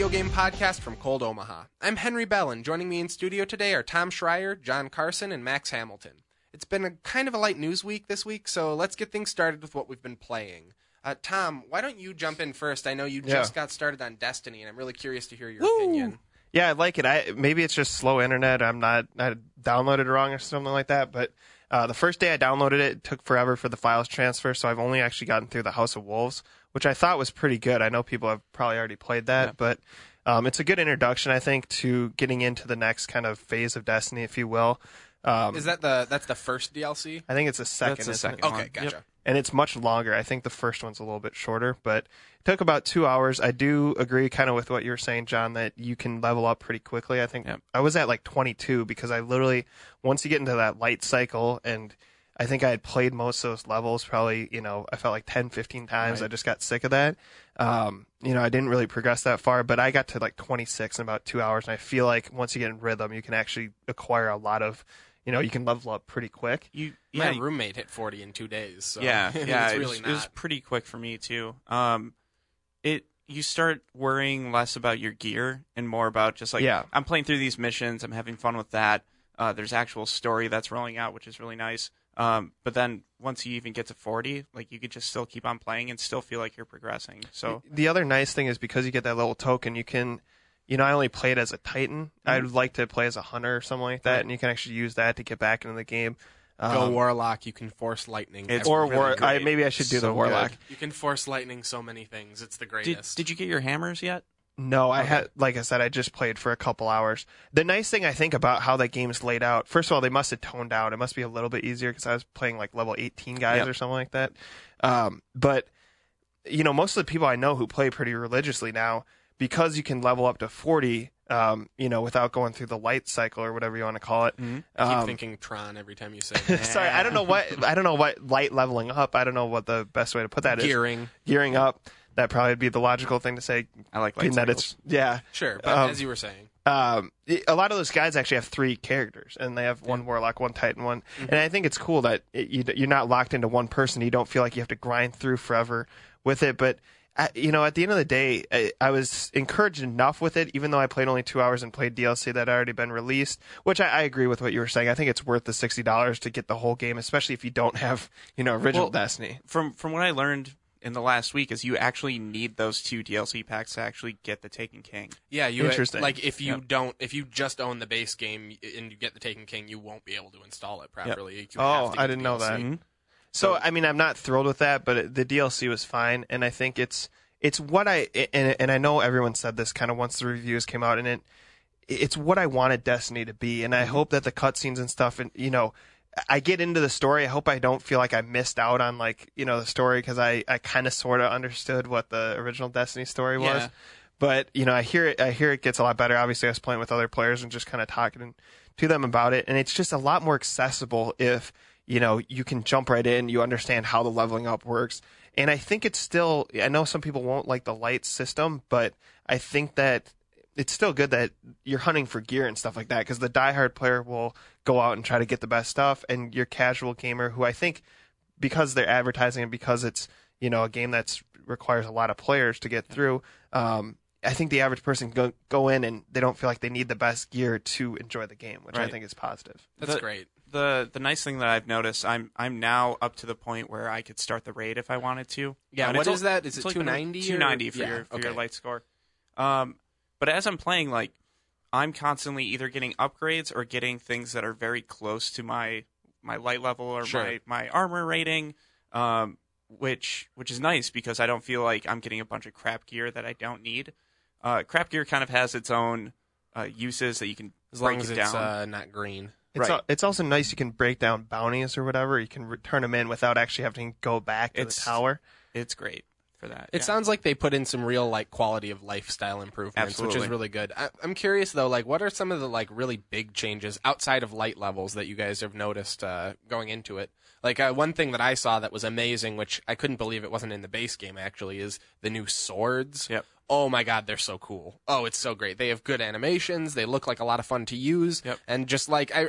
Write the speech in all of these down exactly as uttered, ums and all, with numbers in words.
video game podcast from Cold Omaha. I'm Henry Bell, and joining me in studio today are Tom Schreier, John Carson, and Max Hamilton. It's been a kind of a light news week this week, so let's get things started with what we've been playing. Uh, Tom, why don't you jump in first? I know you yeah. just got started on Destiny, and I'm really curious to hear your Woo! opinion. Yeah, I like it. I maybe it's just slow internet. I'm not I downloaded it wrong or something like that. But uh, the first day I downloaded it, it took forever for the files transfer. So I've only actually gotten through the House of Wolves, which I thought was pretty good. I know people have probably already played that, yeah. but um, it's a good introduction, I think, to getting into the next kind of phase of Destiny, if you will. Um, Is that the that's the first D L C? I think it's the second. That's the second it? one. Okay, gotcha. Yep. And it's much longer. I think the first one's a little bit shorter, but it took about two hours. I do agree kind of with what you were saying, John, that you can level up pretty quickly. I think yep. I was at like twenty-two because I literally, once you get into that light cycle, and I think I had played most of those levels probably, you know, I felt like ten, fifteen times. Right. I just got sick of that. Um, you know, I didn't really progress that far, but I got to like twenty-six in about two hours. And I feel like once you get in rhythm, you can actually acquire a lot of, you know, you can level up pretty quick. You, My yeah, roommate hit forty in two days. So yeah, yeah, it's it, really was, not. it was pretty quick for me too. Um, it you start worrying less about your gear and more about just like Yeah. I'm playing through these missions, I'm having fun with that. Uh, there's actual story that's rolling out, which is really nice. Um, but then once you even get to forty, like you could just still keep on playing and still feel like you're progressing. So the other nice thing is because you get that little token, you can. You know, I only played as a Titan. Mm-hmm. I'd like to play as a Hunter or something like that, right. and you can actually use that to get back into the game. Um, Go Warlock. You can force lightning. It's or really war, I, maybe I should do so the Warlock. Good. You can force lightning so many things. It's the greatest. Did, did you get your hammers yet? No, I okay. had, like I said, I just played for a couple hours. The nice thing I think about how that game is laid out, first of all, they must have toned down. It must be a little bit easier because I was playing like level eighteen guys yep. or something like that. Um, but, you know, most of the people I know who play pretty religiously now, because you can level up to forty, um, you know, without going through the light cycle or whatever you want to call it. Mm-hmm. I keep um, thinking Tron every time you say that. Sorry, I don't know what I don't know what light leveling up. I don't know what the best way to put that Gearing. is. Gearing up. That probably would be the logical thing to say. I like light that cycles. It's, yeah. Sure, but um, as you were saying. Um, a lot of those guys actually have three characters, and they have one Warlock, one Titan, one. Mm-hmm. And I think it's cool that it, you, you're not locked into one person. You don't feel like you have to grind through forever with it. But, at, you know, at the end of the day, I, I was encouraged enough with it, even though I played only two hours and played D L C that had already been released, which I, I agree with what you were saying. I think it's worth the sixty dollars to get the whole game, especially if you don't have, you know, original well, Destiny. From from what I learned in the last week is you actually need those two D L C packs to actually get the Taken King. Yeah, you Interesting. like if you yep. don't if you just own the base game and you get the Taken King, you won't be able to install it properly. Yep. You have Oh, to get I the didn't know D L C. that. Mm-hmm. So, So I mean, I'm not thrilled with that, but it, the D L C was fine, and I think it's it's what I and and I know everyone said this kind of once the reviews came out, and it it's what I wanted Destiny to be, and I Mm-hmm. hope that the cutscenes and stuff, and you know, I get into the story. I hope I don't feel like I missed out on like you know the story because I I kind of sort of understood what the original Destiny story was. Yeah. But you know, I hear it. I hear it gets a lot better. Obviously, I was playing with other players and just kind of talking to them about it, and it's just a lot more accessible if you know you can jump right in. You understand how the leveling up works, and I think it's still. I know some people won't like the light system, but I think that it's still good that you're hunting for gear and stuff like that because the diehard player will go out and try to get the best stuff, and your casual gamer, who I think because they're advertising and because it's you know a game that's requires a lot of players to get through. Um, I think the average person go go in and they don't feel like they need the best gear to enjoy the game, which Right. I think is positive. That's The- great. The the nice thing that I've noticed, I'm I'm now up to the point where I could start the raid if I wanted to. Yeah, And what it's is al- that? Is it's it like two ninety? two ninety for Yeah, your for okay. your light score. Um, but as I'm playing, like I'm constantly either getting upgrades or getting things that are very close to my my light level or Sure. my, my armor rating. Um, which which is nice because I don't feel like I'm getting a bunch of crap gear that I don't need. Uh, crap gear kind of has its own uh, uses that you can As break long as it it's down. uh, not green. It's, Right. al- it's also nice you can break down bounties or whatever. You can return them in without actually having to go back to It's- the tower. It's great for that. It yeah. sounds like they put in some real like quality of lifestyle improvements, which is Absolutely. really good. I, I'm curious though, like what are some of the like really big changes outside of light levels that you guys have noticed uh, going into it? Like uh, one thing that I saw that was amazing, which I couldn't believe it wasn't in the base game actually, is the new swords. Yep. Oh my god, they're so cool. Oh, it's so great. They have good animations. They look like a lot of fun to use. Yep. And just like I, I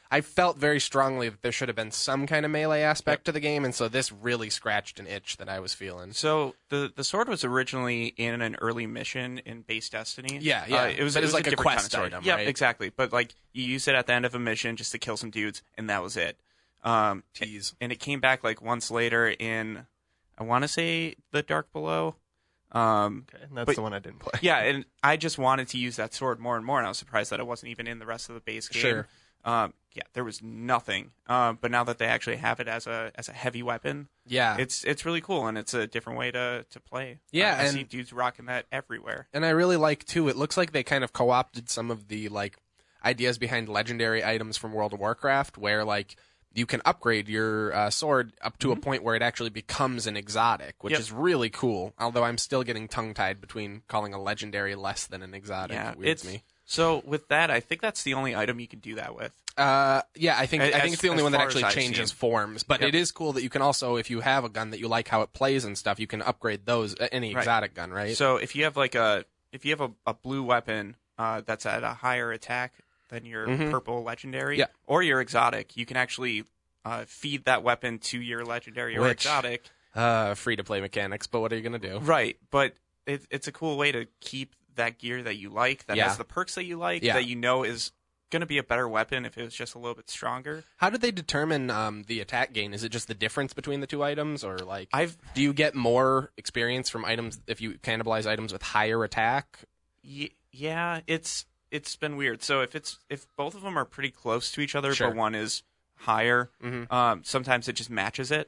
I felt very strongly that there should have been some kind of melee aspect yep. to the game, and so this really scratched an itch that I was feeling. So the the sword was originally in an early mission in base Destiny. Yeah, yeah. Uh, it was, but it was like a, a quest kind of item, yeah, right? exactly. But like you use it at the end of a mission just to kill some dudes, and that was it. Um, Tease. And it came back like once later in, I want to say, the Dark Below. Um, okay, and that's but, the one I didn't play. Yeah, and I just wanted to use that sword more and more, and I was surprised that it wasn't even in the rest of the base game. Sure. Um, yeah, there was nothing. Um, but now that they actually have it as a as a heavy weapon, yeah, it's it's really cool, and it's a different way to, to play. Yeah, uh, I and, see dudes rocking that everywhere. And I really like too. It looks like they kind of co-opted some of the like ideas behind legendary items from World of Warcraft, where like you can upgrade your uh, sword up to mm-hmm. a point where it actually becomes an exotic, which yep. is really cool. Although I'm still getting tongue-tied between calling a legendary less than an exotic. Yeah, it weirds it's, me. So with that, I think that's the only item you can do that with. Uh, yeah, I think As, I think it's the only one that actually changes seen. forms. But yep. it is cool that you can also, if you have a gun that you like how it plays and stuff, you can upgrade those uh, any right. exotic gun, right? So if you have like a if you have a, a blue weapon uh, that's at a higher attack than your mm-hmm. purple legendary yeah. or your exotic, you can actually uh, feed that weapon to your legendary or Which, exotic. Uh, free to play mechanics, but what are you gonna do? Right, but it, it's a cool way to keep that gear that you like, that yeah. has the perks that you like, yeah. that you know is going to be a better weapon if it was just a little bit stronger. How did they determine um, the attack gain? Is it just the difference between the two items, or like, I've do you get more experience from items if you cannibalize items with higher attack? Y- yeah, it's it's been weird. So if it's if both of them are pretty close to each other, sure. but one is higher, mm-hmm. um, sometimes it just matches it.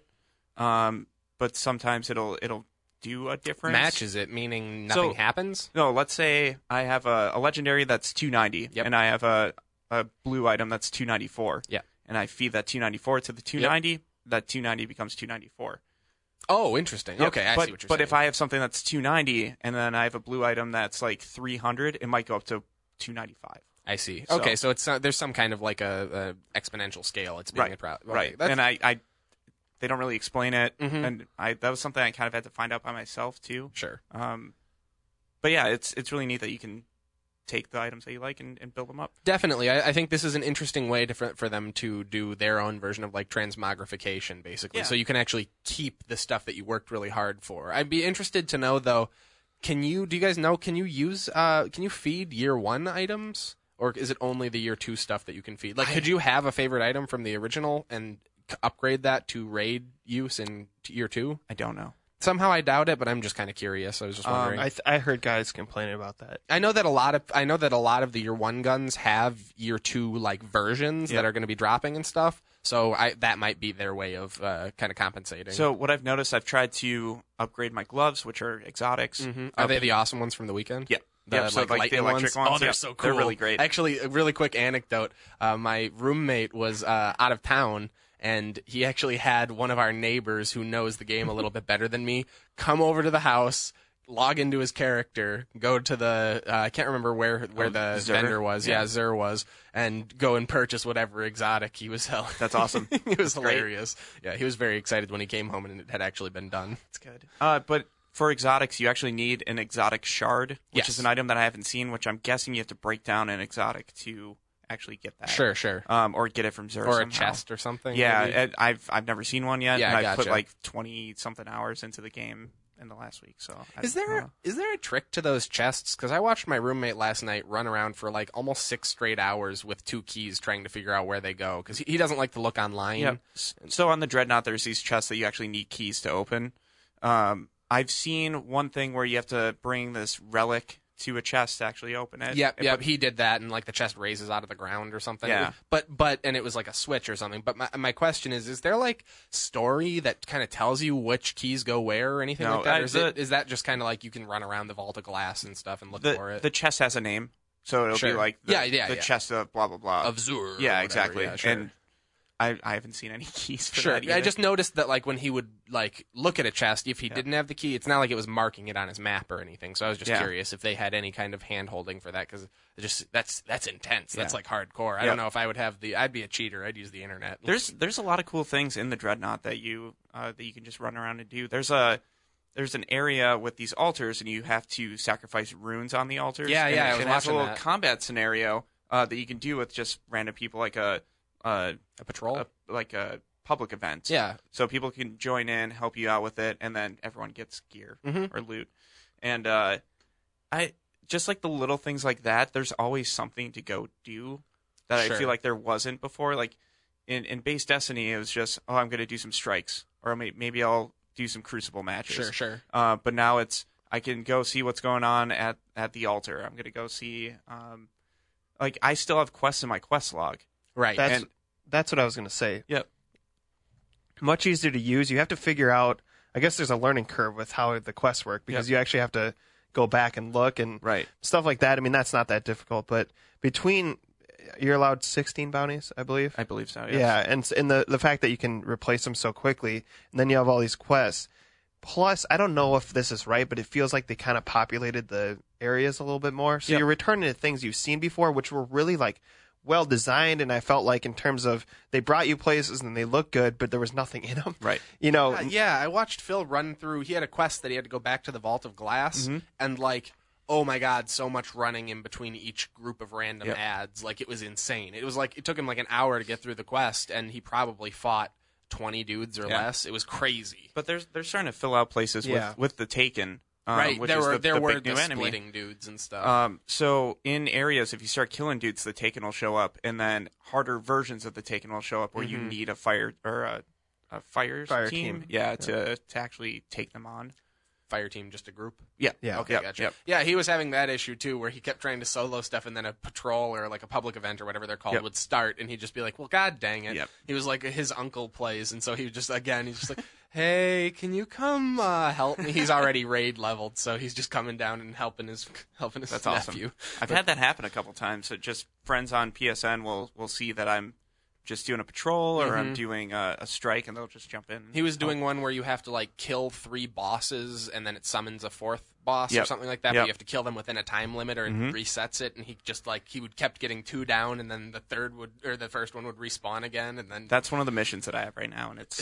Um, but sometimes it'll it'll do a difference. Matches it, meaning nothing So- happens? No, let's say I have a, a legendary that's two ninety, Yep. and I have a, a blue item that's two ninety-four. Yeah. And I feed that two ninety-four to the two ninety, that two ninety becomes two ninety-four. Oh, interesting. Yep. Okay, I but, see what you're but saying. if I have something that's two ninety, and then I have a blue item that's like three hundred, it might go up to two ninety-five. I see. So- Okay, so it's uh, there's some kind of like a, a exponential scale. It's being Right, a pro- okay, right. that's- And I, I, they don't really explain it, Mhm. and I that was something I kind of had to find out by myself too. sure. Um, but yeah, it's it's really neat that you can take the items that you like and, and build them up. Definitely. I, I think this is an interesting way to, for, for them to do their own version of like transmogrification, basically. Yeah. So you can actually keep the stuff that you worked really hard for. I'd be interested to know, though, can you, do you guys know, can you use, uh, can you feed year one items? Or is it only the year two stuff that you can feed? Like, I- could you have a favorite item from the original and c- upgrade that to raid use in t- year two? I don't know. Somehow I doubt it, but I'm just kind of curious. I was just Um, wondering. I th- I heard guys complaining about that. I know that a lot of I know that a lot of the year one guns have year two like versions Yeah. that are going to be dropping and stuff. So I that might be their way of uh, kind of compensating. So what I've noticed, I've tried to upgrade my gloves, which are exotics. Mhm. Are Uh, they the awesome ones from the weekend? Yep. The, Yep, so like the lightning electric ones? Oh, they're Yep. so cool. They're really great. Actually, a really quick anecdote. Uh, my roommate was uh, out of town, and he actually had one of our neighbors who knows the game a little bit better than me come over to the house, log into his character, go to the uh, I can't remember where where Oh, the Zur? vendor was. Yeah, Yeah. Zur was, and go and purchase whatever exotic he was selling. That's awesome. It was great. hilarious. Yeah, he was very excited when he came home and it had actually been done. It's good. Uh, but for exotics, you actually need an exotic shard, which Yes. is an item that I haven't seen, which I'm guessing you have to break down an exotic to actually get that. Sure, sure. Um, or get it from Zur Or a somehow. chest or something. Yeah, maybe? and I've I've never seen one yet. Yeah, and I I've put gotcha. like twenty something hours into the game in the last week. So I Is don't there know. is there a trick to those chests? Because I watched my roommate last night run around for like almost six straight hours with two keys trying to figure out where they go. Because he, he doesn't like to look online. Yeah. So on the Dreadnought, there's these chests that you actually need keys to open. Um, I've seen one thing where you have to bring this relic to a chest to actually open it. Yep, It- yep. but- He did that, and like the chest raises out of the ground or something. Yeah. But but and it was like a switch or something. But my my question is: is there like story that kind of tells you which keys go where or anything No, like that? uh, Or is the- it is that just kind of like you can run around the vault of glass and stuff and look the for it? the chest has a name, so it'll Sure. be like the, Yeah, yeah, the yeah. chest of blah blah blah of Zur. or Yeah, whatever. exactly. Yeah, sure. And I I haven't seen any keys for Sure. that I either. just noticed that like when he would like look at a chest, if he didn't have the key, it's not like it was marking it on his map or anything. So I was just Yeah. curious if they had any kind of hand holding for that because just that's that's intense. That's Yeah. like hardcore. I Yep. don't know if I would have the. I'd be a cheater. I'd use the internet. There's there's a lot of cool things in the Dreadnought that you uh, that you can just run around and do. There's a there's an area with these altars, and you have to sacrifice runes on the altars. Yeah, and yeah, It, I was it has a watching little that. combat scenario uh, that you can do with just random people, like a uh, A patrol? a, like a public event. Yeah. So people can join in, help you out with it, and then everyone gets gear Mhm. or loot. And uh, I just like the little things like that. There's always something to go do that I Sure. feel like there wasn't before. Like in in base Destiny, it was just, oh, I'm going to do some strikes, or may- maybe I'll do some Crucible matches. Sure, sure. Uh, but now it's I can go see what's going on at, at the altar. I'm going to go see. Um, like I still have quests in my quest log. Right. That's And- that's what I was going to say. Yep. Much easier to use. You have to figure out. I guess there's a learning curve with how the quests work because Yep. you actually have to go back and look and Right. stuff like that. I mean, that's not that difficult. But between you're allowed sixteen bounties, I believe. I believe so. Yes. Yeah, and s- and the the fact that you can replace them so quickly, and then you have all these quests. Plus, I don't know if this is right, but it feels like they kind of populated the areas a little bit more. So Yep. you're returning to things you've seen before, which were really like well designed, and I felt like in terms of they brought you places and they look good, but there was nothing in them. Right. You know. Uh, yeah, I watched Phil run through. He had a quest that he had to go back to the Vault of Glass, Mm-hmm. and like, oh my god, so much running in between each group of random Yep. ads. Like, it was insane. It was like it took him like an hour to get through the quest, and he probably fought twenty dudes or Yeah. less. It was crazy. But there's they're starting to fill out places Yeah. with, with the Taken. Um, right? Which There is were the, there the were big the new enemy. splitting dudes and stuff. Um, so in areas, if you start killing dudes, the Taken will show up, and then harder versions of the Taken will show up where you Mhm. need a fire or a, a fire, Fire team, team. yeah, to to actually take them on. Fire team, just a group. Yeah, Yeah. Okay, Yep, gotcha. yep. Yeah, he was having that issue too, where he kept trying to solo stuff, and then a patrol or like a public event or whatever they're called Yep. would start, and he'd just be like, "Well, god dang it!" Yep. He was like, his uncle plays, and so he was just again, he's just like, "Hey, can you come uh, help me?" He's already raid leveled, so he's just coming down and helping his helping his That's nephew. awesome. I've had that happen a couple times. So just friends on P S N will will see that I'm just doing a patrol or I'm Mhm. doing a, a strike, and they'll just jump in. He was doing one where you have to like kill three bosses, and then it summons a fourth boss or Yep. something like that. But Yep. you have to kill them within a time limit, or it Mhm. resets it. And he just like he would kept getting two down, and then the third would or the first one would respawn again, and then That's one of the missions that I have right now, and it's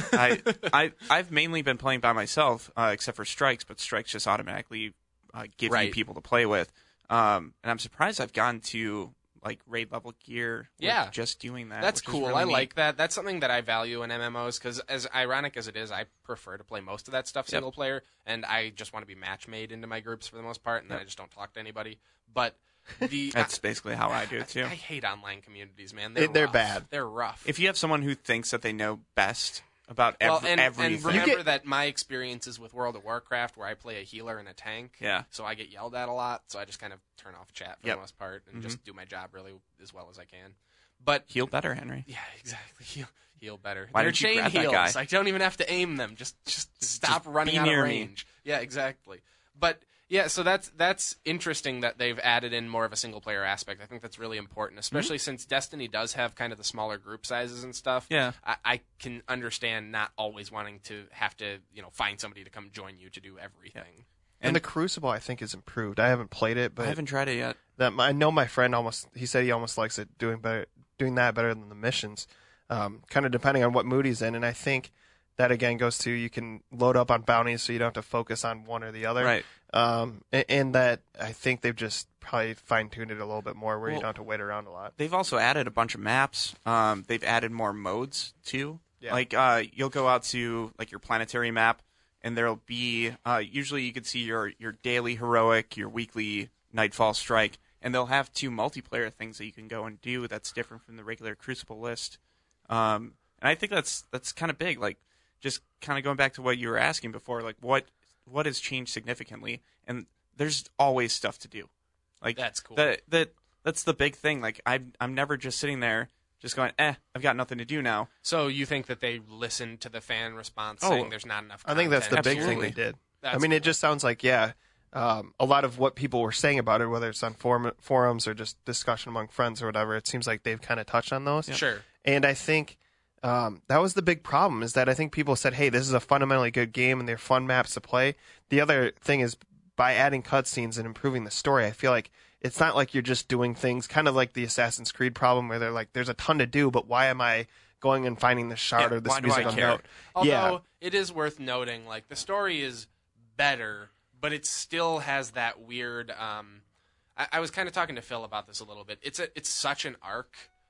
I I I've mainly been playing by myself, uh, except for strikes. But strikes just automatically uh, give Right. you people to play with, um, and I'm surprised I've gotten to like raid level gear. With Yeah. just doing that. That's which is cool. really I neat. like that. That's something that I value in M M Os because, as ironic as it is, I prefer to play most of that stuff Yep. single player, and I just want to be match made into my groups for the most part, and then Yep. I just don't talk to anybody. But the That's basically how I do it I, too. I hate online communities, man. They're It- they're rough. bad. They're rough. If you have someone who thinks that they know best about ev- well, and, and everything, remember get- that my experiences with World of Warcraft, where I play a healer and a tank, Yeah. so I get yelled at a lot. So I just kind of turn off chat for Yep. the most part and Mhm. just do my job really as well as I can. But heal better, Henry. yeah, exactly. Heal, heal better. Why They're didn't you chain grab that heals. guy? I don't even have to aim them. Just, just stop running be out of near me. range. Yeah, exactly. But yeah, so that's that's interesting that they've added in more of a single player aspect. I think that's really important, especially since Destiny does have kind of the smaller group sizes and stuff. Yeah. I, I can understand not always wanting to have to, you know, find somebody to come join you to do everything. And, And- the Crucible, I think, is improved. I haven't played it, but I haven't tried it yet. that I know my friend almost. He said he almost likes it doing better, doing that better than the missions. Um, kind of depending on what mood he's in, and I think that again goes to you can load up on bounties, so you don't have to focus on one or the other. Right. Um, and, and that I think they've just probably fine tuned it a little bit more, where you Well- don't have to wait around a lot. They've also added a bunch of maps. Um, they've added more modes too. Yeah. Like uh, you'll go out to like your planetary map, and there'll be uh, usually you could see your your daily heroic, your weekly nightfall strike, and they'll have two multiplayer things that you can go and do that's different from the regular Crucible list. Um, and I think that's that's kind of big. Like just kind of going back to what you were asking before, like what what has changed significantly, and there's always stuff to do. Like That's cool. That that that's the big thing. Like I'm I'm never just sitting there just going, eh, I've got nothing to do now. So you think that they listened to the fan response Oh, saying there's not enough I think that's the content? big thing Absolutely. they did. That's I mean, cool. it just sounds like yeah, um, a lot of what people were saying about it, whether it's on forum, forums or just discussion among friends or whatever. It seems like they've kind of touched on those. Sure. And I think um, that was the big problem is that I think people said, hey, this is a fundamentally good game and they're fun maps to play. The other thing is by adding cutscenes and improving the story, I feel like it's not like you're just doing things kind of like the Assassin's Creed problem where they're like, there's a ton to do, but why am I going and finding this shard Yeah, or this why do I musical care? note? Although yeah. it is worth noting, like the story is better, but it still has that weird. Um, I, I was kind of talking to Phil about this a little bit. It's a, it's such an arc.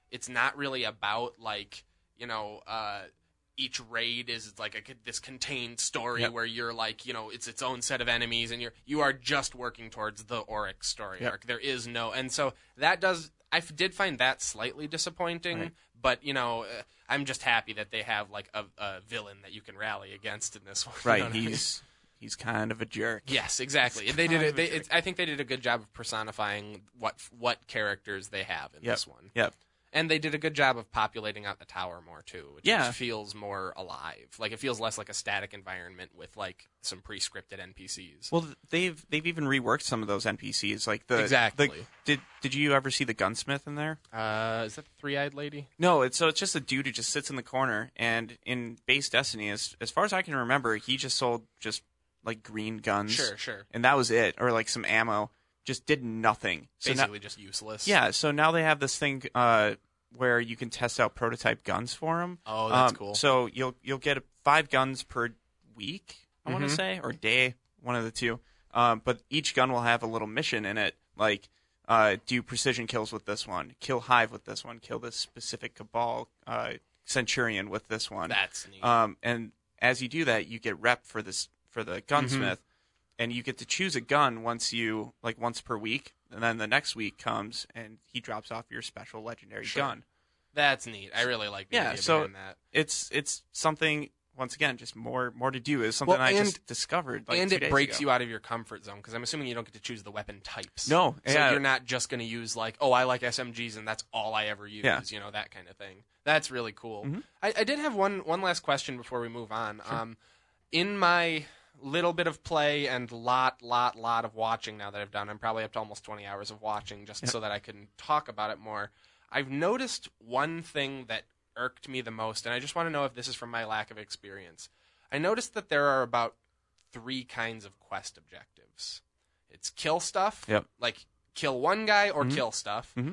it's not really about like you know. Uh, each raid is like a, this contained story yep. where you're like, you know, it's its own set of enemies and you're, you are just working towards the Oryx story yep. arc. There is no, and so that does, I f- did find that slightly disappointing, right. but you know, uh, I'm just happy that they have like a, a villain that you can rally against in this one. Right. You know he's, I mean? he's kind of a jerk. Yes, exactly. He's they did it. They, it, I think they did a good job of personifying what, what characters they have in yep. this one. Yep. And they did a good job of populating out the tower more too, which yeah. just feels more alive. Like it feels less like a static environment with like some pre-scripted N P Cs. Well, they've they've even reworked some of those N P Cs. Like the exactly. The, did did you ever see the gunsmith in there? Uh, is that the three-eyed lady? No, it's so it's just a dude who just sits in the corner. And in base Destiny, as as far as I can remember, he just sold just like green guns. Sure, sure. And that was it, or like some ammo. Just did nothing. So Basically, now, just useless. Yeah. So now they have this thing. Uh, where you can test out prototype guns for them. Oh, that's um, cool. So you'll you'll get five guns per week, I mm-hmm. want to say, or day, one of the two. Um, but each gun will have a little mission in it, like uh, do precision kills with this one, kill Hive with this one, kill this specific Cabal uh, Centurion with this one. That's neat. Um, and as you do that, you get rep for this for the gunsmith, mm-hmm. and you get to choose a gun once you like once per week. And then the next week comes, and he drops off your special legendary sure. gun. That's neat. I really like the yeah, idea so behind that. It's it's something once again just more more to do. Is something well, I and, just discovered. Like and two it days breaks ago. you out of your comfort zone because I'm assuming you don't get to choose the weapon types. No, so yeah. you're not just going to use like, oh, I like S M Gs and that's all I ever use. Yeah. You know, that kind of thing. That's really cool. Mm-hmm. I, I did have one one last question before we move on. Sure. Um, in my little bit of play and lot, lot, lot of watching now that I've done. I'm probably up to almost twenty hours of watching just yep. so that I can talk about it more. I've noticed one thing that irked me the most, and I just want to know if this is from my lack of experience. I noticed that there are about three kinds of quest objectives. It's kill stuff, yep. like kill one guy or mm-hmm. kill stuff, mm-hmm.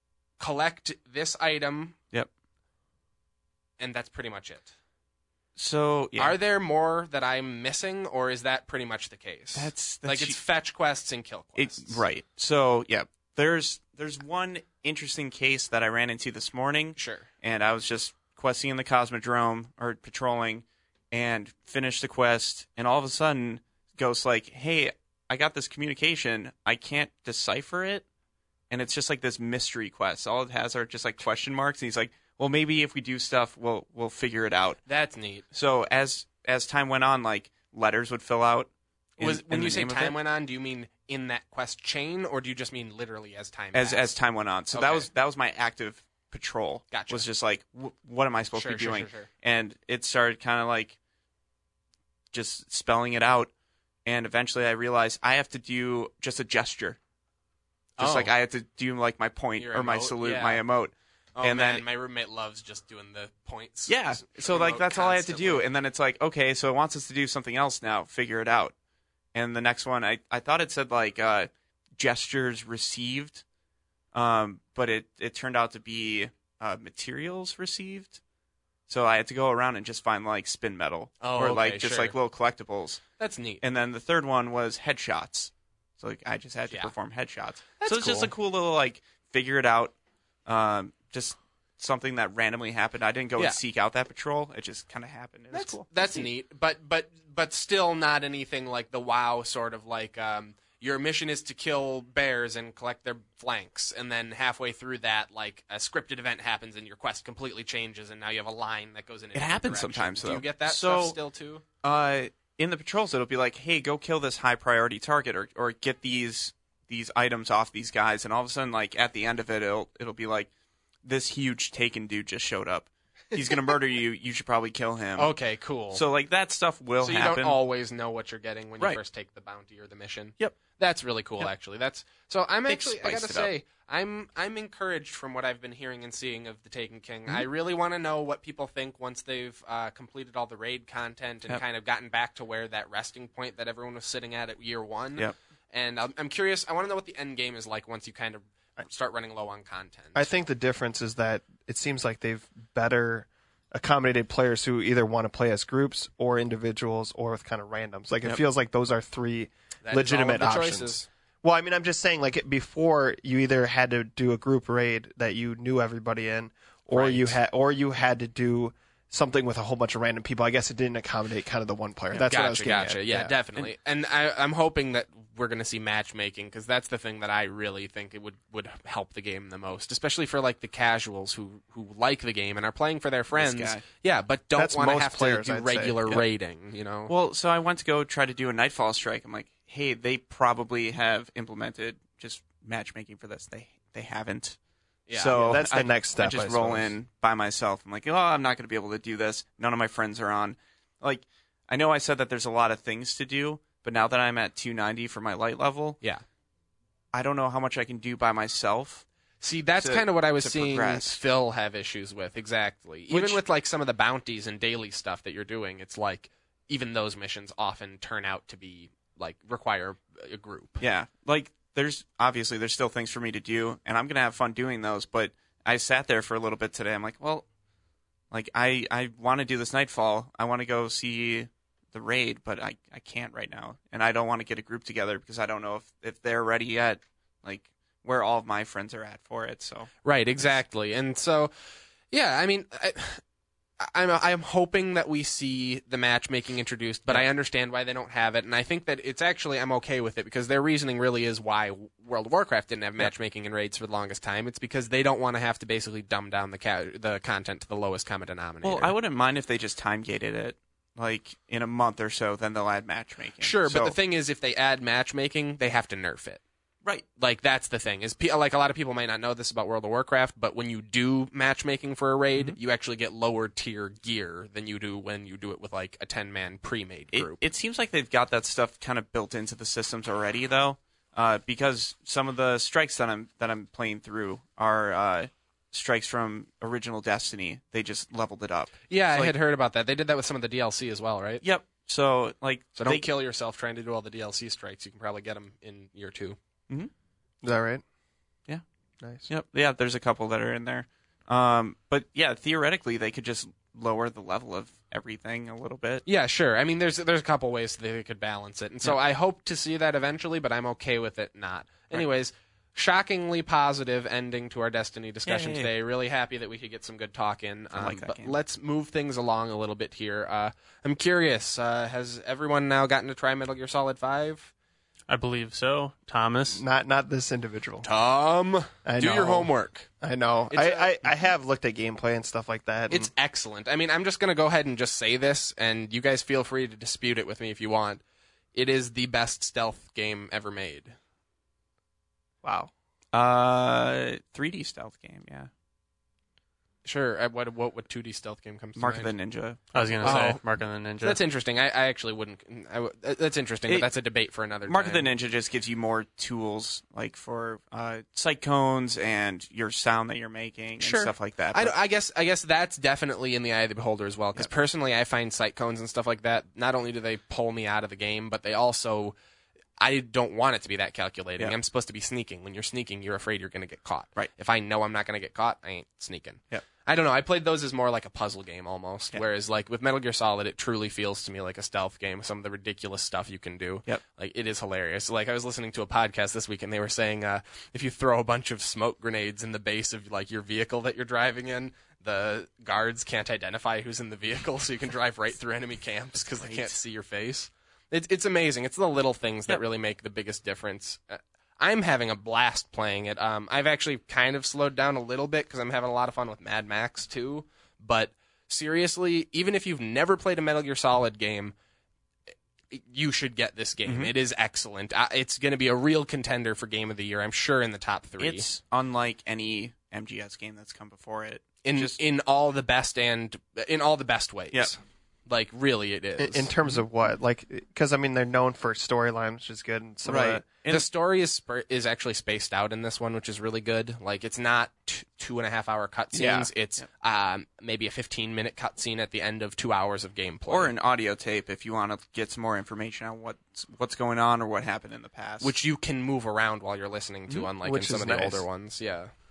collect this item, yep. and that's pretty much it. So, yeah. Are there more that I'm missing, or is that pretty much the case? That's, that's like it's fetch quests and kill quests. It, right. So, yeah, there's there's one interesting case that I ran into this morning. Sure. And I was just questing in the Cosmodrome, or patrolling, and finished the quest, and all of a sudden, Ghost's like, hey, I got this communication. I can't decipher it, and it's just like this mystery quest. All it has are just like question marks, and he's like, well, maybe if we do stuff, we'll we'll figure it out. That's neat. So as as time went on, like letters would fill out. In, Was when in you the say name of time it. went on, do you mean in that quest chain, or do you just mean literally as time as passed? as time went on? So Okay. that was that was my active patrol. Gotcha. Was just like, w- what am I supposed Sure, to be sure, doing? sure, sure. And it started kind of like just spelling it out, and eventually I realized I have to do just a gesture, just Oh. like I have to do like my point Your or my emote? salute, Yeah. my emote. Oh and man, then my roommate loves just doing the points. Yeah. So like Remote that's all I had to do. constantly. And then it's like, okay, so it wants us to do something else now. Figure it out. And the next one, I, I thought it said like uh, gestures received, um, but it, it turned out to be uh, materials received. So I had to go around and just find like spin metal Oh, or okay, like just sure. like little collectibles. That's neat. And then the third one was headshots. So like I just had to Yeah. perform headshots. That's so it's just cool. a cool little like figure it out. Um, just something that randomly happened. I didn't go Yeah. and seek out that patrol. It just kind of happened. It was That's cool. that's neat, but but but still not anything like the WoW sort of like um, your mission is to kill bears and collect their flanks, and then halfway through that, like a scripted event happens and your quest completely changes, and now you have a line that goes in. A It different happens direction. sometimes, Do though. you get that So- stuff still too? Uh, in the patrols, it'll be like, hey, go kill this high priority target, or or get these these items off these guys, and all of a sudden, like at the end of it, it'll it'll be like, this huge Taken dude just showed up. He's gonna murder you. You should probably kill him. Okay, cool. So like that stuff will So you happen. don't always know what you're getting when you Right. first take the bounty or the mission. Yep. That's really cool, Yep. actually. That's so. I'm They've actually. I spiced gotta it up. say, I'm I'm encouraged from what I've been hearing and seeing of the Taken King. Mm-hmm. I really want to know what people think once they've uh, completed all the raid content and Yep. kind of gotten back to where that resting point that everyone was sitting at at year one. Yep. And I'm, I'm curious. I want to know what the end game is like once you kind of start running low on content. I think the difference is that it seems like they've better accommodated players who either want to play as groups or individuals or with kind of randoms. Like it Yep. feels like those are three That is legitimate all of the options. choices. Well, I mean, I'm just saying, like, before you either had to do a group raid that you knew everybody in, or Right. you had, or you had to do something with a whole bunch of random people. I guess it didn't accommodate kind of the one player. That's gotcha, what I was getting gotcha. at. Yeah, definitely. And I, I'm hoping that we're going to see matchmaking because that's the thing that I really think it would, would help the game the most, especially for like the casuals who, who like the game and are playing for their friends. guy. Yeah, but don't That's want to most have players, to do I'd say. regular Yeah. raiding. You know. Well, so I went to go try to do a Nightfall Strike. I'm like, hey, they probably have implemented just matchmaking for this. They they haven't. Yeah. so Yeah, that's the I, next step, I just I roll suppose. in by myself. I'm like, oh, I'm not going to be able to do this. None of my friends are on. Like, I know I said that there's a lot of things to do, but now that I'm at two ninety for my light level, yeah. I don't know how much I can do by myself. See, that's to- kind of what I was to seeing progress. Phil have issues with, exactly. Even Which- with like some of the bounties and daily stuff that you're doing, it's like even those missions often turn out to be like require a group. Yeah, like there's obviously there's still things for me to do, and I'm gonna have fun doing those. But I sat there for a little bit today. I'm like, well, like I I want to do this Nightfall. I want to go see the raid, but I I can't right now, and I don't want to get a group together because I don't know if if they're ready yet. Like where all of my friends are at for it. So Right, exactly. And so, yeah, I mean, I, I'm I'm hoping that we see the matchmaking introduced, but I understand why they don't have it, and I think that it's actually I'm okay with it because their reasoning really is why World of Warcraft didn't have matchmaking in raids for the longest time. It's because they don't want to have to basically dumb down the ca- the content to the lowest common denominator. well, I wouldn't mind if they just time gated it. Like in a month or so, then they'll add matchmaking. Sure, So- but the thing is, if they add matchmaking, they have to nerf it. right? Like that's the thing is, pe- like a lot of people might not know this about World of Warcraft, but when you do matchmaking for a raid, Mm-hmm. you actually get lower tier gear than you do when you do it with like a ten man pre-made It, group. it seems like they've got that stuff kind of built into the systems already, though, uh, because some of the strikes that I'm that I'm playing through are uh, strikes from original Destiny. They just leveled it up. yeah, I like- had heard about that. They did that with some of the D L C as well, right? Yep. So like, So don't they, kill yourself trying to do all the D L C strikes. You can probably get them in year two. Is that right? Yeah. Nice. Yep. Yeah. There's a couple that are in there. Um, but yeah, theoretically, they could just lower the level of everything a little bit. Yeah, sure. I mean, there's there's a couple ways that they could balance it, and so I hope to see that eventually. But I'm okay with it not. Anyways, shockingly positive ending to our Destiny discussion Yeah, yeah, yeah. today. Really happy that we could get some good talk in. I like that but game. let's move things along a little bit here. Uh, I'm curious. Uh, has everyone now gotten to try Metal Gear Solid five? I believe so. Thomas. Not not this individual. Tom, I do know. your homework. I know. It's I, a- I I have looked at gameplay and stuff like that. and- It's excellent. I mean, I'm just going to go ahead and just say this, and you guys feel free to dispute it with me if you want. It is the best stealth game ever made. wow. Uh, three D stealth game. Yeah. Sure. uh, What what what two D stealth game comes to Mark of mind? the Ninja. I was going to Oh. say Mark of the Ninja. That's interesting. I, I actually wouldn't. I w- uh, that's interesting, but It- that's a debate for another Mark of time. the Ninja just gives you more tools, like for uh, sight cones and your sound that you're making and Sure. stuff like that. I, But- I guess I guess that's definitely in the eye of the beholder as well. Because personally, I find sight cones and stuff like that. Not only do they pull me out of the game, but they also. I don't want it to be that calculating. Yeah. I'm supposed to be sneaking. When you're sneaking, you're afraid you're going to get caught. Right. If I know I'm not going to get caught, I ain't sneaking. Yeah. I don't know. I played those as more like a puzzle game almost. Yeah. Whereas like with Metal Gear Solid, it truly feels to me like a stealth game. With some of the ridiculous stuff you can do. Yep. Like it is hilarious. Like I was listening to a podcast this week and they were saying uh, if you throw a bunch of smoke grenades in the base of like your vehicle that you're driving in, the guards can't identify who's in the vehicle, so you can drive right through enemy camps because they can't see your face. It's it's amazing. It's the little things that Yep. really make the biggest difference. Uh, I'm having a blast playing it. Um, I've actually kind of slowed down a little bit because I'm having a lot of fun with Mad Max too. But seriously, even if you've never played a Metal Gear Solid game, you should get this game. Mm-hmm. It is excellent. Uh, it's going to be a real contender for Game of the Year. I'm sure in the top three. It's unlike any M G S game that's come before it. in just- in all the best and in all the best ways. Yep. Like really, it is. In, in terms of what, like, because I mean, they're known for storyline, which is good. And some Right. Of the, the story is sp- is actually spaced out in this one, which is really good. Like it's not t- two and a half hour cutscenes. Yeah. It's um, maybe a fifteen minute cutscene at the end of two hours of gameplay. Or an audio tape if you want to get some more information on what's what's going on or what happened in the past. which you can move around while you're listening to, unlike Which in some is of the nice. older ones. Yeah.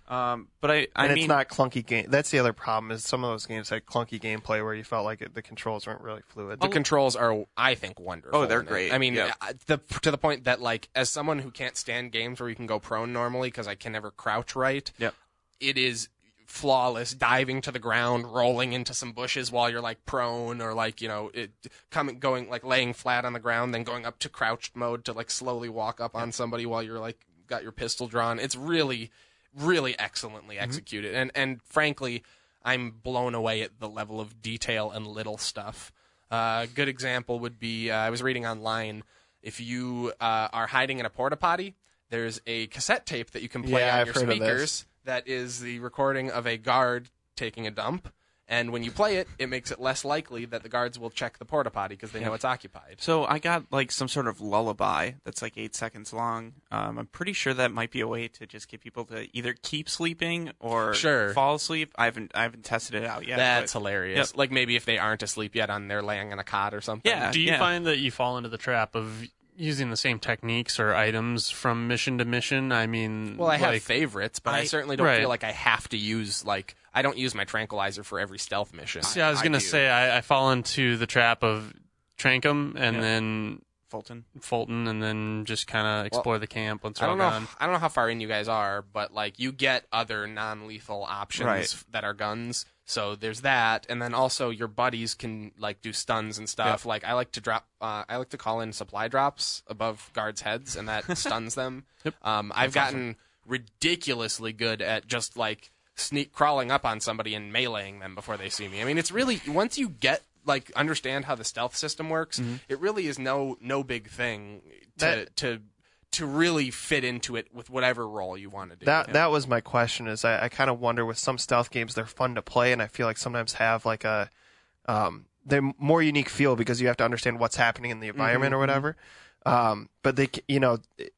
Um, but I, I and mean, it's not clunky game. That's the other problem is some of those games had clunky gameplay where you felt like it, the controls weren't really fluid. The controls are, I think, wonderful. Oh, they're in it. great. I mean, Yeah. uh, the, to the point that, like, as someone who can't stand games where you can go prone normally because I can never crouch right, Yep. it is flawless, diving to the ground, rolling into some bushes while you're, like, prone, or, like, you know, it coming, going, like, laying flat on the ground, then going up to crouched mode to, like, slowly walk up on somebody while you're, like, got your pistol drawn. It's really, really excellently executed. And, and frankly, I'm blown away at the level of detail and little stuff. Uh, a good example would be, uh, I was reading online, if you uh, are hiding in a porta potty, there's a cassette tape that you can play Yeah, on I've your heard of this. speakers that is the recording of a guard taking a dump. And when you play it, it makes it less likely that the guards will check the porta potty because they know it's occupied. So I got like some sort of lullaby that's like eight seconds long. Um, I'm pretty sure that might be a way to just get people to either keep sleeping or Sure. fall asleep. I haven't I haven't tested it out yet. That's but, hilarious. Yep. Like maybe if they aren't asleep yet and they're laying on a cot or something. Yeah. Do you find that you fall into the trap of using the same techniques or items from mission to mission? I mean, Well, I have like, favorites, but I, I- certainly don't right. feel like I have to use, like, I don't use my tranquilizer for every stealth mission. See, I was I gonna do. say I, I fall into the trap of Trankum and Yeah. then Fulton. Fulton, and then just kind of explore the camp once I we're all don't know. gone. I don't know how far in you guys are, but like you get other non-lethal options Right. that are guns. So there's that, and then also your buddies can like do stuns and stuff. Yep. Like I like to drop, uh, I like to call in supply drops above guards' heads, and that stuns them. Yep. Um, I've gotten ridiculously good at just like sneak crawling up on somebody and meleeing them before they see me. I mean, it's really once you get like understand how the stealth system works, Mm-hmm. it really is no no big thing to That- to to really fit into it with whatever role you want to do. That that was my question. Is I, I kind of wonder with some stealth games they're fun to play, and I feel like sometimes have like a um, they're more unique feel because you have to understand what's happening in the environment or whatever. Um, but they, c- you know,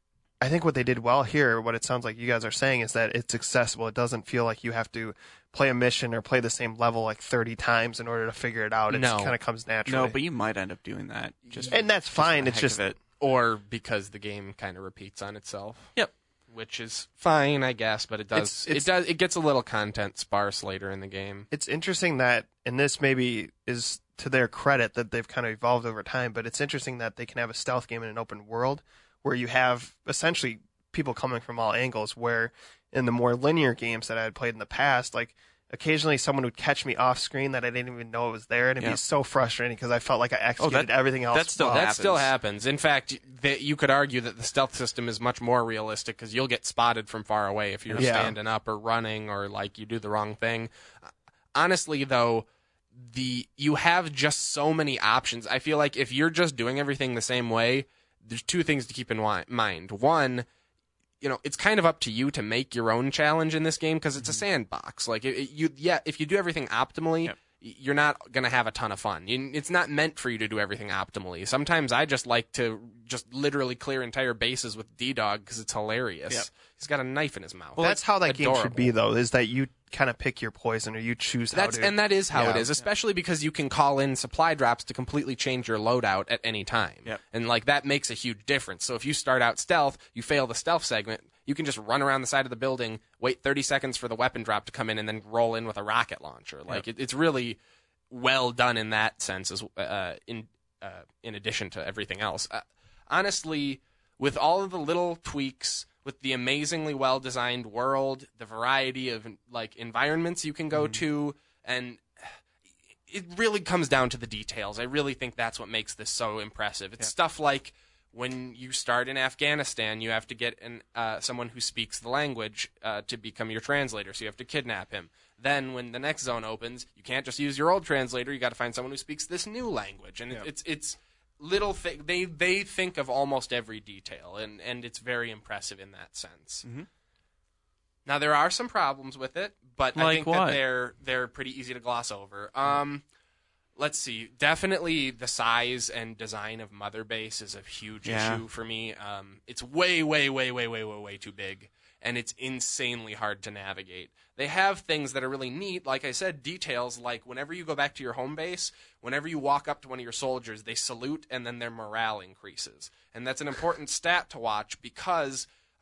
I think what they did well here, what it sounds like you guys are saying, is that it's accessible. It doesn't feel like you have to play a mission or play the same level like thirty times in order to figure it out. It No. just kind of comes naturally. No, but you might end up doing that. Just and that's just for fine. the It's heck just of it. or because the game kind of repeats on itself. Yep. Which is fine, I guess, but it does It's- it's- it does it gets a little content sparse later in the game. it's interesting that, and this maybe is to their credit that they've kind of evolved over time, but it's interesting that they can have a stealth game in an open world where you have essentially people coming from all angles, where in the more linear games that I had played in the past, like occasionally someone would catch me off screen that I didn't even know it was there, and it'd Yeah. be so frustrating because I felt like I executed everything else. that still well. That happens. still happens. In fact, the, you could argue that the stealth system is much more realistic because you'll get spotted from far away if you're Yeah. standing up or running or like you do the wrong thing. Honestly, though, the you have just so many options. I feel like if you're just doing everything the same way, there's two things to keep in wi- mind. One, you know, it's kind of up to you to make your own challenge in this game because it's a sandbox. Like, it, it- you, yeah, if you do everything optimally, Yep. y- you're not gonna have a ton of fun. You, it's not meant for you to do everything optimally. Sometimes I just like to just literally clear entire bases with D-Dog because it's hilarious. Yep. He's got a knife in his mouth. That's how that game should Adorable. be, though, is that you kind of pick your poison or you choose how That's to. and that is how it Yeah. is, especially because you can call in supply drops to completely change your loadout at any time. Yep. And like that makes a huge difference. So if you start out stealth, you fail the stealth segment, you can just run around the side of the building, wait thirty seconds for the weapon drop to come in, and then roll in with a rocket launcher. Like it, it's really well done in that sense, as uh, in uh, in addition to everything else. Uh, honestly, with all of the little tweaks, with the amazingly well designed world, the variety of like environments you can go to, and it really comes down to the details. I really think that's what makes this so impressive. It's stuff like when you start in Afghanistan, you have to get an, uh, someone who speaks the language uh, to become your translator, so you have to kidnap him. Then when the next zone opens, you can't just use your old translator. You got to find someone who speaks this new language, and it, it's it's little thi- they they think of almost every detail, and and it's very impressive in that sense. Mhm. Now there are some problems with it, but I Like think what? that they're they're pretty easy to gloss over. Um, let's see. Definitely the size and design of Mother Base is a huge Yeah. issue for me. Um, it's way, way, way, way, way, way, way too big, and it's insanely hard to navigate. They have things that are really neat, like I said, details like whenever you go back to your home base, whenever you walk up to one of your soldiers, they salute and then their morale increases. And that's an important stat to watch because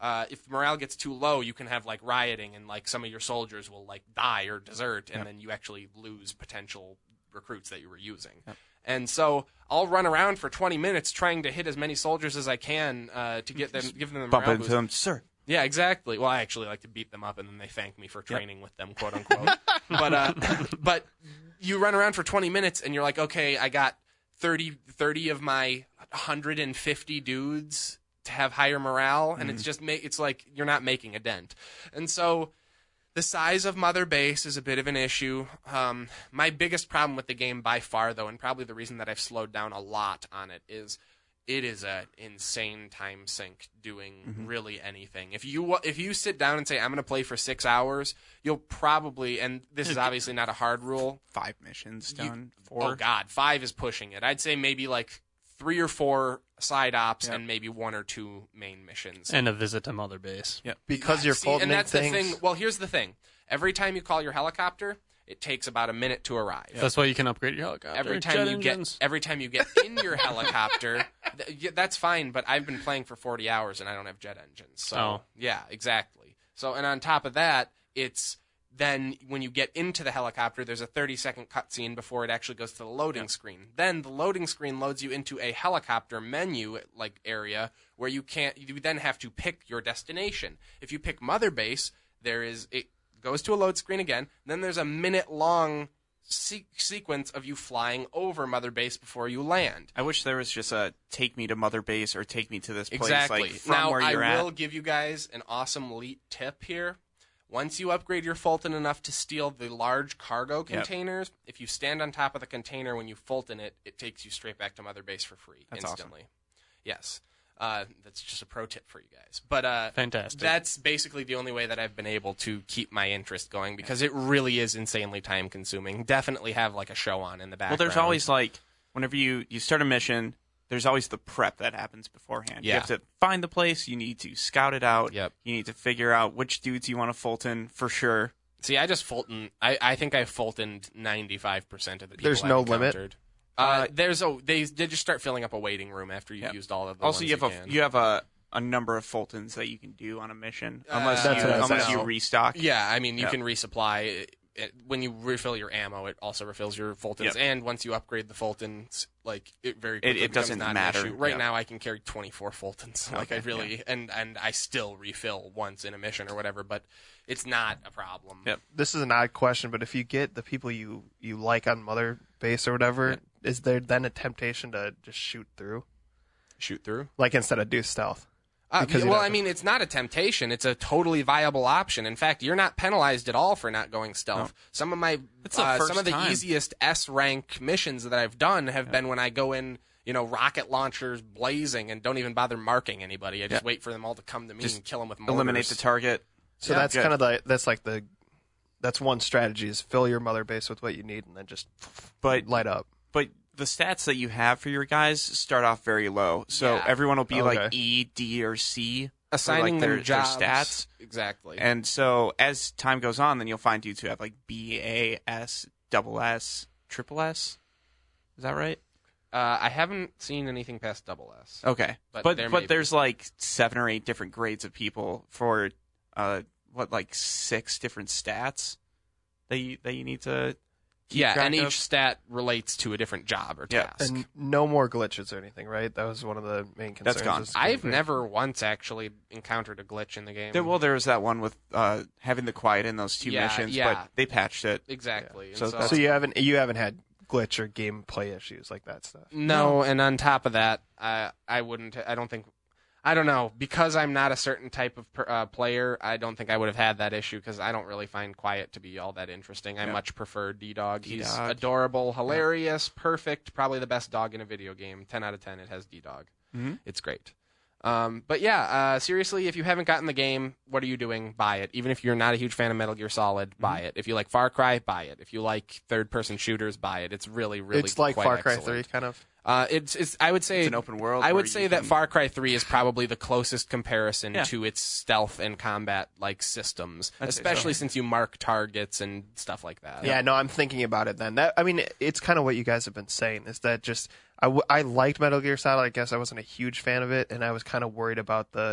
Uh, if morale gets too low, you can have like rioting, and like some of your soldiers will like die or desert, and Yep. then you actually lose potential recruits that you were using. Yep. And so I'll run around for twenty minutes trying to hit as many soldiers as I can uh, to get them, give them the Bump morale into boost. them, sir. Yeah, exactly. Well, I actually like to beat them up, and then they thank me for training with them, quote unquote. but uh, but you run around for twenty minutes, and you're like, okay, I got thirty, thirty of my one hundred fifty dudes to have higher morale, and it's just ma- it's like you're not making a dent. And so the size of Mother Base is a bit of an issue. Um, my biggest problem with the game by far, though, and probably the reason that I've slowed down a lot on it, is it is an insane time sink doing Mm-hmm. really anything. If you if you sit down and say, I'm going to play for six hours, you'll probably, and this is obviously not a hard rule. Five missions You- done. Four. Oh, God, five is pushing it. I'd say maybe like three or four side ops Yep. and maybe one or two main missions. And a visit to Mother Base. Yep. Because you're See, folding and that's things. the thing. Well, here's the thing. Every time you call your helicopter, it takes about a minute to arrive. That's why you can upgrade your helicopter. Every time Jet you engines. get every time you get in your helicopter, th- yeah, that's fine. But I've been playing for forty hours and I don't have jet engines. So Oh. yeah, exactly. So and on top of that, it's then when you get into the helicopter, there's a thirty second cutscene before it actually goes to the loading screen. Then the loading screen loads you into a helicopter menu like area where you can't. You then have to pick your destination. If you pick Mother Base, there is it goes to a load screen again. Then there's a minute long se- sequence of you flying over Mother Base before you land. I wish there was just a take me to Mother Base or take me to this place. Exactly. Like, from now where I you're will at. give you guys an awesome elite tip here. Once you upgrade your Fulton enough to steal the large cargo containers, if you stand on top of the container when you Fulton it, it takes you straight back to Mother Base for free That's instantly. Yes. Uh, that's just a pro tip for you guys. But uh, Fantastic. that's basically the only way that I've been able to keep my interest going because it really is insanely time consuming. Definitely have like a show on in the Well, background. there's always like whenever you you start a mission, there's always the prep that happens beforehand. You Yeah. have to find the place. You need to scout it out. Yep. You need to figure out which dudes you want to Fulton for sure. See, I just Fulton. I, I think I Fultoned ninety-five percent of the people There's I've no limit? encountered. Uh, there's a they they just start filling up a waiting room after you've Yep. used all of the Also, ones you have a can. you have a a number of Fultons that you can do on a mission, Uh, unless That's you what I was unless saying. you restock. Yeah, I mean you Yep. can resupply. It, it, when you refill your ammo, it also refills your Fultons, Yep. and once you upgrade the Fultons, like it very It- quickly it becomes doesn't not an matter. issue. Right Yep. now, I can carry twenty-four Fultons. Like I Okay, really and and I still refill once in a mission or whatever, but it's not a problem. Yep. This is an odd question, but if you get the people you, you like on Mother Base or whatever, is there then a temptation to just shoot through? Shoot through. Like instead of do stealth? Uh, Because you well, don't- I mean, it's not a temptation. It's a totally viable option. In fact, you're not penalized at all for not going stealth. Some of my, It's the uh, first some of the time. easiest S rank missions that I've done have been when I go in, you know, rocket launchers blazing and don't even bother marking anybody. I just Yeah. wait for them all to come to me Just and kill them with mortars. Eliminate the target. So Yeah. that's Good. kind of the that's like the that's one strategy is fill your Mother Base with what you need and then just But light up. but the stats that you have for your guys start off very low. So Yeah. everyone will be like Okay. E, D, or C. for, Assigning like, their, them jobs. their stats. Exactly. And so as time goes on, then you'll find dudes who have like B, A, S, double S, triple S. Is that right? uh, I haven't seen anything past double S. Okay. But But there but, may be. there's like seven or eight different grades of people for uh what like six different stats that you that you need to keep Yeah, track and of? each stat relates to a different job or Yeah. task. And no more glitches or anything, right? That was one of the main concerns. That's gone. is- I've never once actually encountered a glitch in the game. There, well, there was that one with uh, having the quiet in those two Yeah, missions, yeah. but they patched it. Exactly. And So so, that's- So you haven't you haven't had glitch or gameplay issues like that stuff. no, and on top of that, I I wouldn't. I don't think. I don't know because I'm not a certain type of per, uh, player. I don't think I would have had that issue because I don't really find Quiet to be all that interesting. I Yeah. much prefer D Dog. He's D-Dog. adorable, hilarious, perfect. Probably the best dog in a video game. Ten out of ten. It has D Dog. Mhm. It's great. Um, but yeah, uh, seriously, if you haven't gotten the game, what are you doing? Buy it. Even if you're not a huge fan of Metal Gear Solid, buy Mm-hmm. it. If you like Far Cry, buy it. If you like third-person shooters, buy it. It's really, really it's like quite Far Cry excellent. three, kind of. Uh, it's, it's. I would say It's an open world. I where would say you that can- Far Cry three is probably the closest comparison Yeah. to its stealth and combat like systems, I'd say especially so. since you mark targets and stuff like that. Yeah, no, I'm thinking about it then. That I mean, it's kind of what you guys have been saying. Is that just I, w- I liked Metal Gear Solid. I guess I wasn't a huge fan of it, and I was kind of worried about the.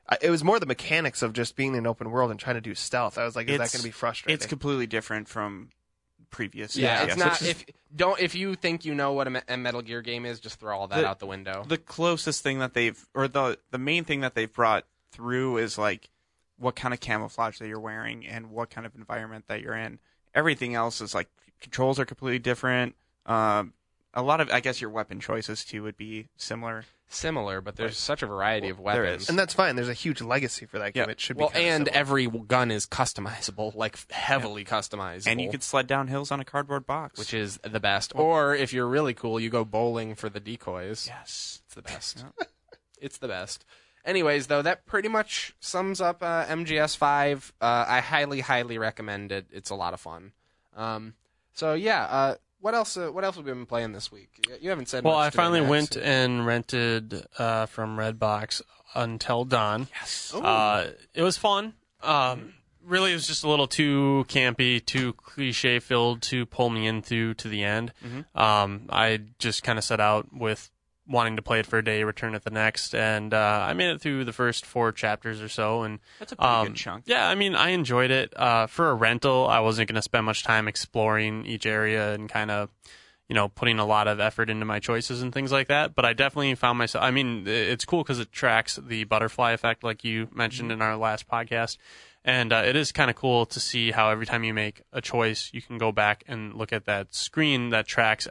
I, it was more the mechanics of just being in an open world and trying to do stealth. I was like, is It's- that going to be frustrating? It's completely different from previous. Yeah, I it's guess. not. If don't if you think you know what a, Me- a Metal Gear game is, just throw all that The- out the window. The closest thing that they've, or the the main thing that they've brought through is like what kind of camouflage that you're wearing and what kind of environment that you're in. Everything else is like controls are completely different. Um, a lot of, I guess, your weapon choices too would be similar. Similar, but there's such a variety of there weapons. is. and that's fine. There's a huge legacy for that game. Yeah. It should Well, be kinda and similar. every gun is customizable, like heavily customizable. And you could sled down hills on a cardboard box. which is the best. Or if you're really cool, you go bowling for the decoys. yes, It's the best. It's the best. Anyways, though, that pretty much sums up uh, M G S five. Uh, I highly, highly recommend it. It's a lot of fun. Um, so yeah, uh, what else? Uh, what else have we been playing this week? You- You haven't said. Well, much I today, finally Max. went and rented uh, from Redbox Until Dawn. yes. Uh, it was fun. Um, really, it was just a little too campy, too cliche filled to pull me in through to the end. Um, I just kind of set out with wanting to play it for a day, return it the next, and uh, I made it through the first four chapters or so. And That's a pretty um, good chunk. Yeah, I mean, I enjoyed it. Uh, for a rental, I wasn't going to spend much time exploring each area and kind of, you know, putting a lot of effort into my choices and things like that. But I definitely found myself, I mean, it's cool because it tracks the butterfly effect, like you mentioned in our last podcast. And uh, it is kind of cool to see how every time you make a choice, you can go back and look at that screen that tracks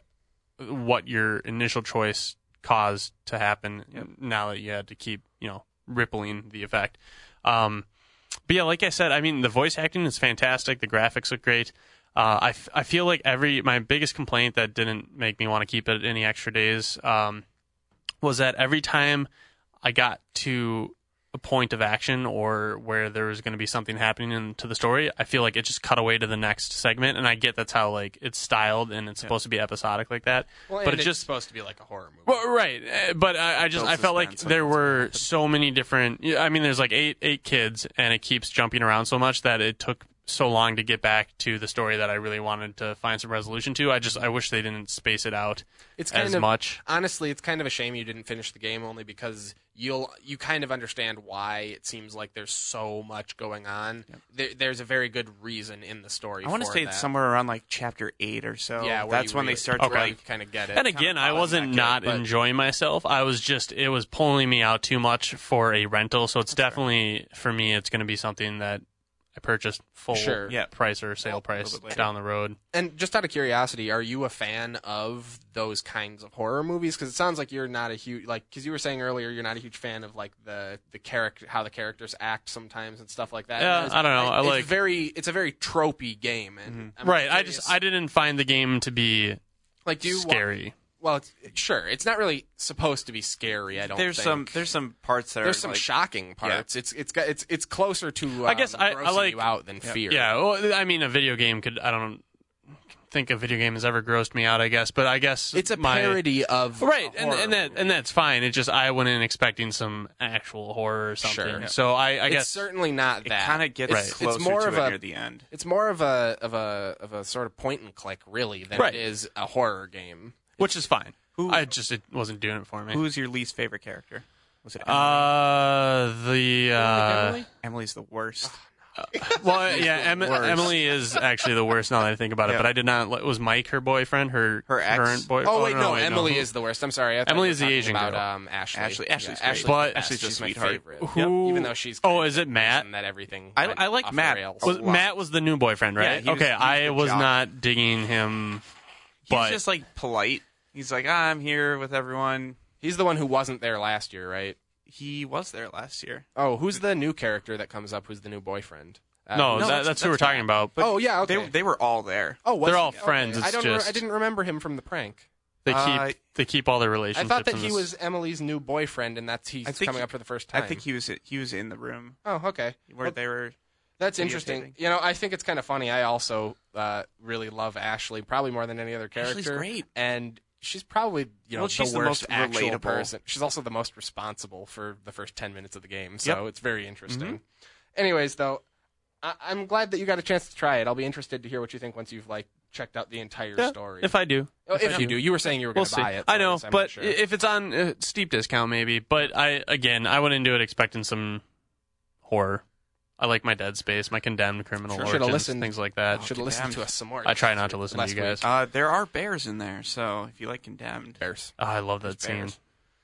what your initial choice caused to happen now that you had to keep, you know, rippling the effect. Um, but yeah, like I said, I mean, the voice acting is fantastic. The graphics look great. Uh, I, f- I feel like every, my biggest complaint that didn't make me want to keep it any extra days, um, was that every time I got to a point of action or where there was going to be something happening into the story, I feel like it just cut away to the next segment. And I get that's how like it's styled and it's supposed to be episodic like that. Well, but and it it's just supposed to be like a horror movie. well, right, uh, but I, I just Build I felt like suspense, there like, were so many different. yeah, I mean, there's like eight eight kids, and it keeps jumping around so much that it took so long to get back to the story that I really wanted to find some resolution to. I just I wish they didn't space it out It's kind as of much. honestly, it's kind of a shame you didn't finish the game, only because you'll you kind of understand why it seems like there's so much going on. There, there's a very good reason in the story. I want to for say that. it's somewhere around like chapter eight or so. Yeah, where that's you when really- they start Okay. to like. kind of get it. And again, I Kinda wasn't follows that not kid, but- enjoying myself. I was just it was pulling me out too much for a rental. So it's definitely for me. It's going to be something that I purchased full Sure. Yeah. price or sale price bit later. down the road. And just out of curiosity, are you a fan of those kinds of horror movies? Because it sounds like you're not a huge like because you were saying earlier you're not a huge fan of like the the character how the characters act sometimes and stuff like that. Yeah, And it's- I don't know. I it's like- very it's a very tropey game and I'm Right. I curious, just I didn't find the game to be like do you wa- scary. Well, it's, sure, it's not really supposed to be scary. I don't. There's think. some there's some parts that there's are some like, shocking parts. It's it's got it's it's closer to. Um, I guess I- I grossing like- you out than fear. Yeah, well, I mean, a video game could. I don't think a video game has ever grossed me out. I guess, but I guess it's a my, parody of right, a and horror and that movie. and that's fine. It just I went in expecting some actual horror or something. Sure. So I, I it's guess certainly not It that. kind of gets Right. It's closer more to of it a- near the end. It's more of a of a of a sort of point and click, really, than Right. it is a horror game. which is fine. Who- I just it wasn't doing it for me. Who's your least favorite character? Was it Emily? Uh, the uh, Emily? Emily's the worst. well, yeah, em- worst. Emily is actually the worst now that I think about it. Yeah. But I did not. li- Was Mike her boyfriend? Her Her ex? current boy? Oh wait, no, wait, Emily is the worst. I'm sorry. I thought Emily you were is the talking Asian about, girl. Um, Ashley. Ashley- Ashley's yeah, great. Ashley's But- the best. Ashley's a She's my sweetheart. favorite. Who- Even though she's Oh, kind is of it the Matt? reason that everything. I- went I like off the Matt. rails. Was a lot. Matt was the new boyfriend, right? Yeah, he was- okay, he was I the was jock. not digging him. He's But just like polite. He's like, ah, I'm here with everyone. He's the one who wasn't there last year, right? He was there last year. Oh, who's the new character that comes up? Who's the new boyfriend? Uh, no, who's- that, that's- that's, who we're that's talking Matt. about. But oh yeah, okay. They they were all there. oh, was they're he? all friends, Okay. I it's don't. re- just- I didn't remember him from the prank. they keep Uh, they keep all their I relationships. thought that in he this- was Emily's new boyfriend, and that's he's I think coming he- up for the first time. I think he was he was in the room Oh, okay. where Well, they were. that's videotaping. interesting. You know, I think it's kind of funny. I also uh, really love Ashley, probably more than any other character. Ashley's great. and she's probably you know Well, she's the the worst most actual relatable. person. She's also the most responsible for the first ten minutes of the game, so Yep. it's very interesting. Mm-hmm. Anyways, though, I- I'm glad that you got a chance to try it. I'll be interested to hear what you think once you've like checked out the entire Yeah, story. If I do, Oh, if you do, you were saying you were we'll going to see. buy it. I so know, guess I'm not but sure. if it's on uh, steep discount, maybe. But I again, I went into it expecting some horror. I like my Dead Space, my Condemned, Criminal Sure. Should've Origins, listened- things like that. Should have listened to us some more. I try not to listen to last you guys. week. Uh, there are bears in there, so if you like Condemned, Bears. Oh, I love that there's scene. bears.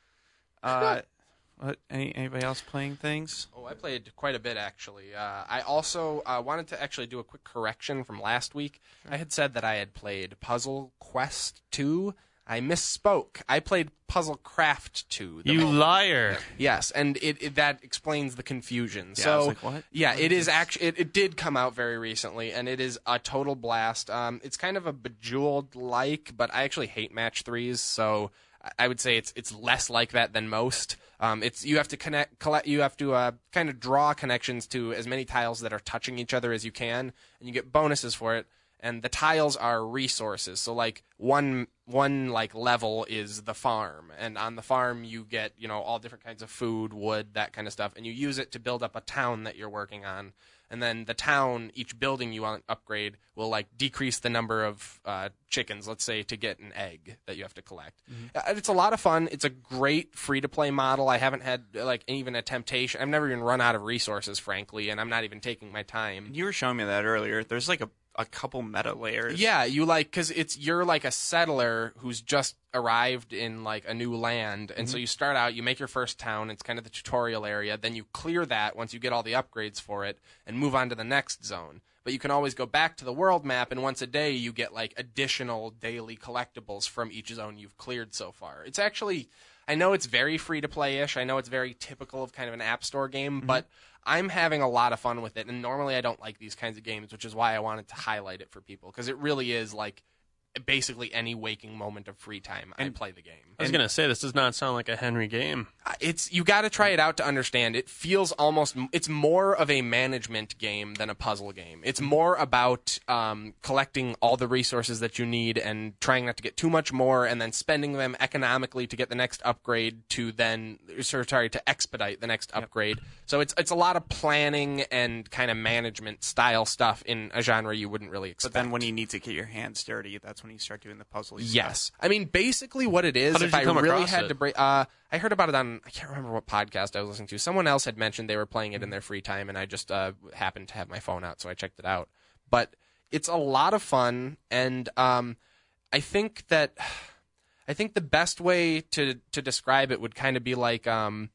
Uh, what, any anybody else playing things? Oh, I played quite a bit, actually. Uh, I also uh, wanted to actually do a quick correction from last week. I had said that I had played Puzzle Quest two. I misspoke. I played Puzzle Craft two. the You mobile- liar. Yes, and it, it that explains the confusion. Yeah, so, I was like, what? yeah, What it is is this? actually it, it did come out very recently, and it is a total blast. Um, it's kind of a Bejeweled like, but I actually hate match threes, so I- I would say it's it's less like that than most. Um, it's you have to connect, collect, you have to uh, kind of draw connections to as many tiles that are touching each other as you can, and you get bonuses for it. And the tiles are resources. So like one one like level is the farm, and on the farm you get, you know, all different kinds of food, wood, that kind of stuff, and you use it to build up a town that you're working on. And then the town, each building you want upgrade will like decrease the number of uh, chickens, let's say, to get an egg that you have to collect. Uh, It's a lot of fun. It's a great free to play model. I haven't had like even a temptation. I've never even run out of resources, frankly, and I'm not even taking my time. You were showing me that earlier. There's like a a couple meta layers. Yeah, you like because it's you're like a settler who's just arrived in like a new land, and so you start out, you make your first town. It's kind of the tutorial area. Then you clear that once you get all the upgrades for it, and move on to the next zone. But you can always go back to the world map, and once a day you get like additional daily collectibles from each zone you've cleared so far. It's actually, I know it's very free to play ish. I know it's very typical of kind of an app store game, but I'm having a lot of fun with it, and normally I don't like these kinds of games, which is why I wanted to highlight it for people, because it really is like basically any waking moment of free time, I play the game. I was going to say, this does not sound like a Henry game. Uh, It's you got to try it out to understand. It feels almost it's more of a management game than a puzzle game. It's more about um, collecting all the resources that you need and trying not to get too much more, and then spending them economically to get the next upgrade to then sorry to expedite the next upgrade. So it's it's a lot of planning and kind of management style stuff in a genre you wouldn't really expect. But then when you need to get your hands dirty, that's when you start doing the puzzle. Yes, I mean basically what it is. How did If you I come really across had it? to break, uh, I heard about it on I can't remember what podcast I was listening to. Someone else had mentioned they were playing it in their free time, and I just uh, happened to have my phone out, so I checked it out. But it's a lot of fun, and um, I think that I think the best way to to describe it would kind of be like. Um,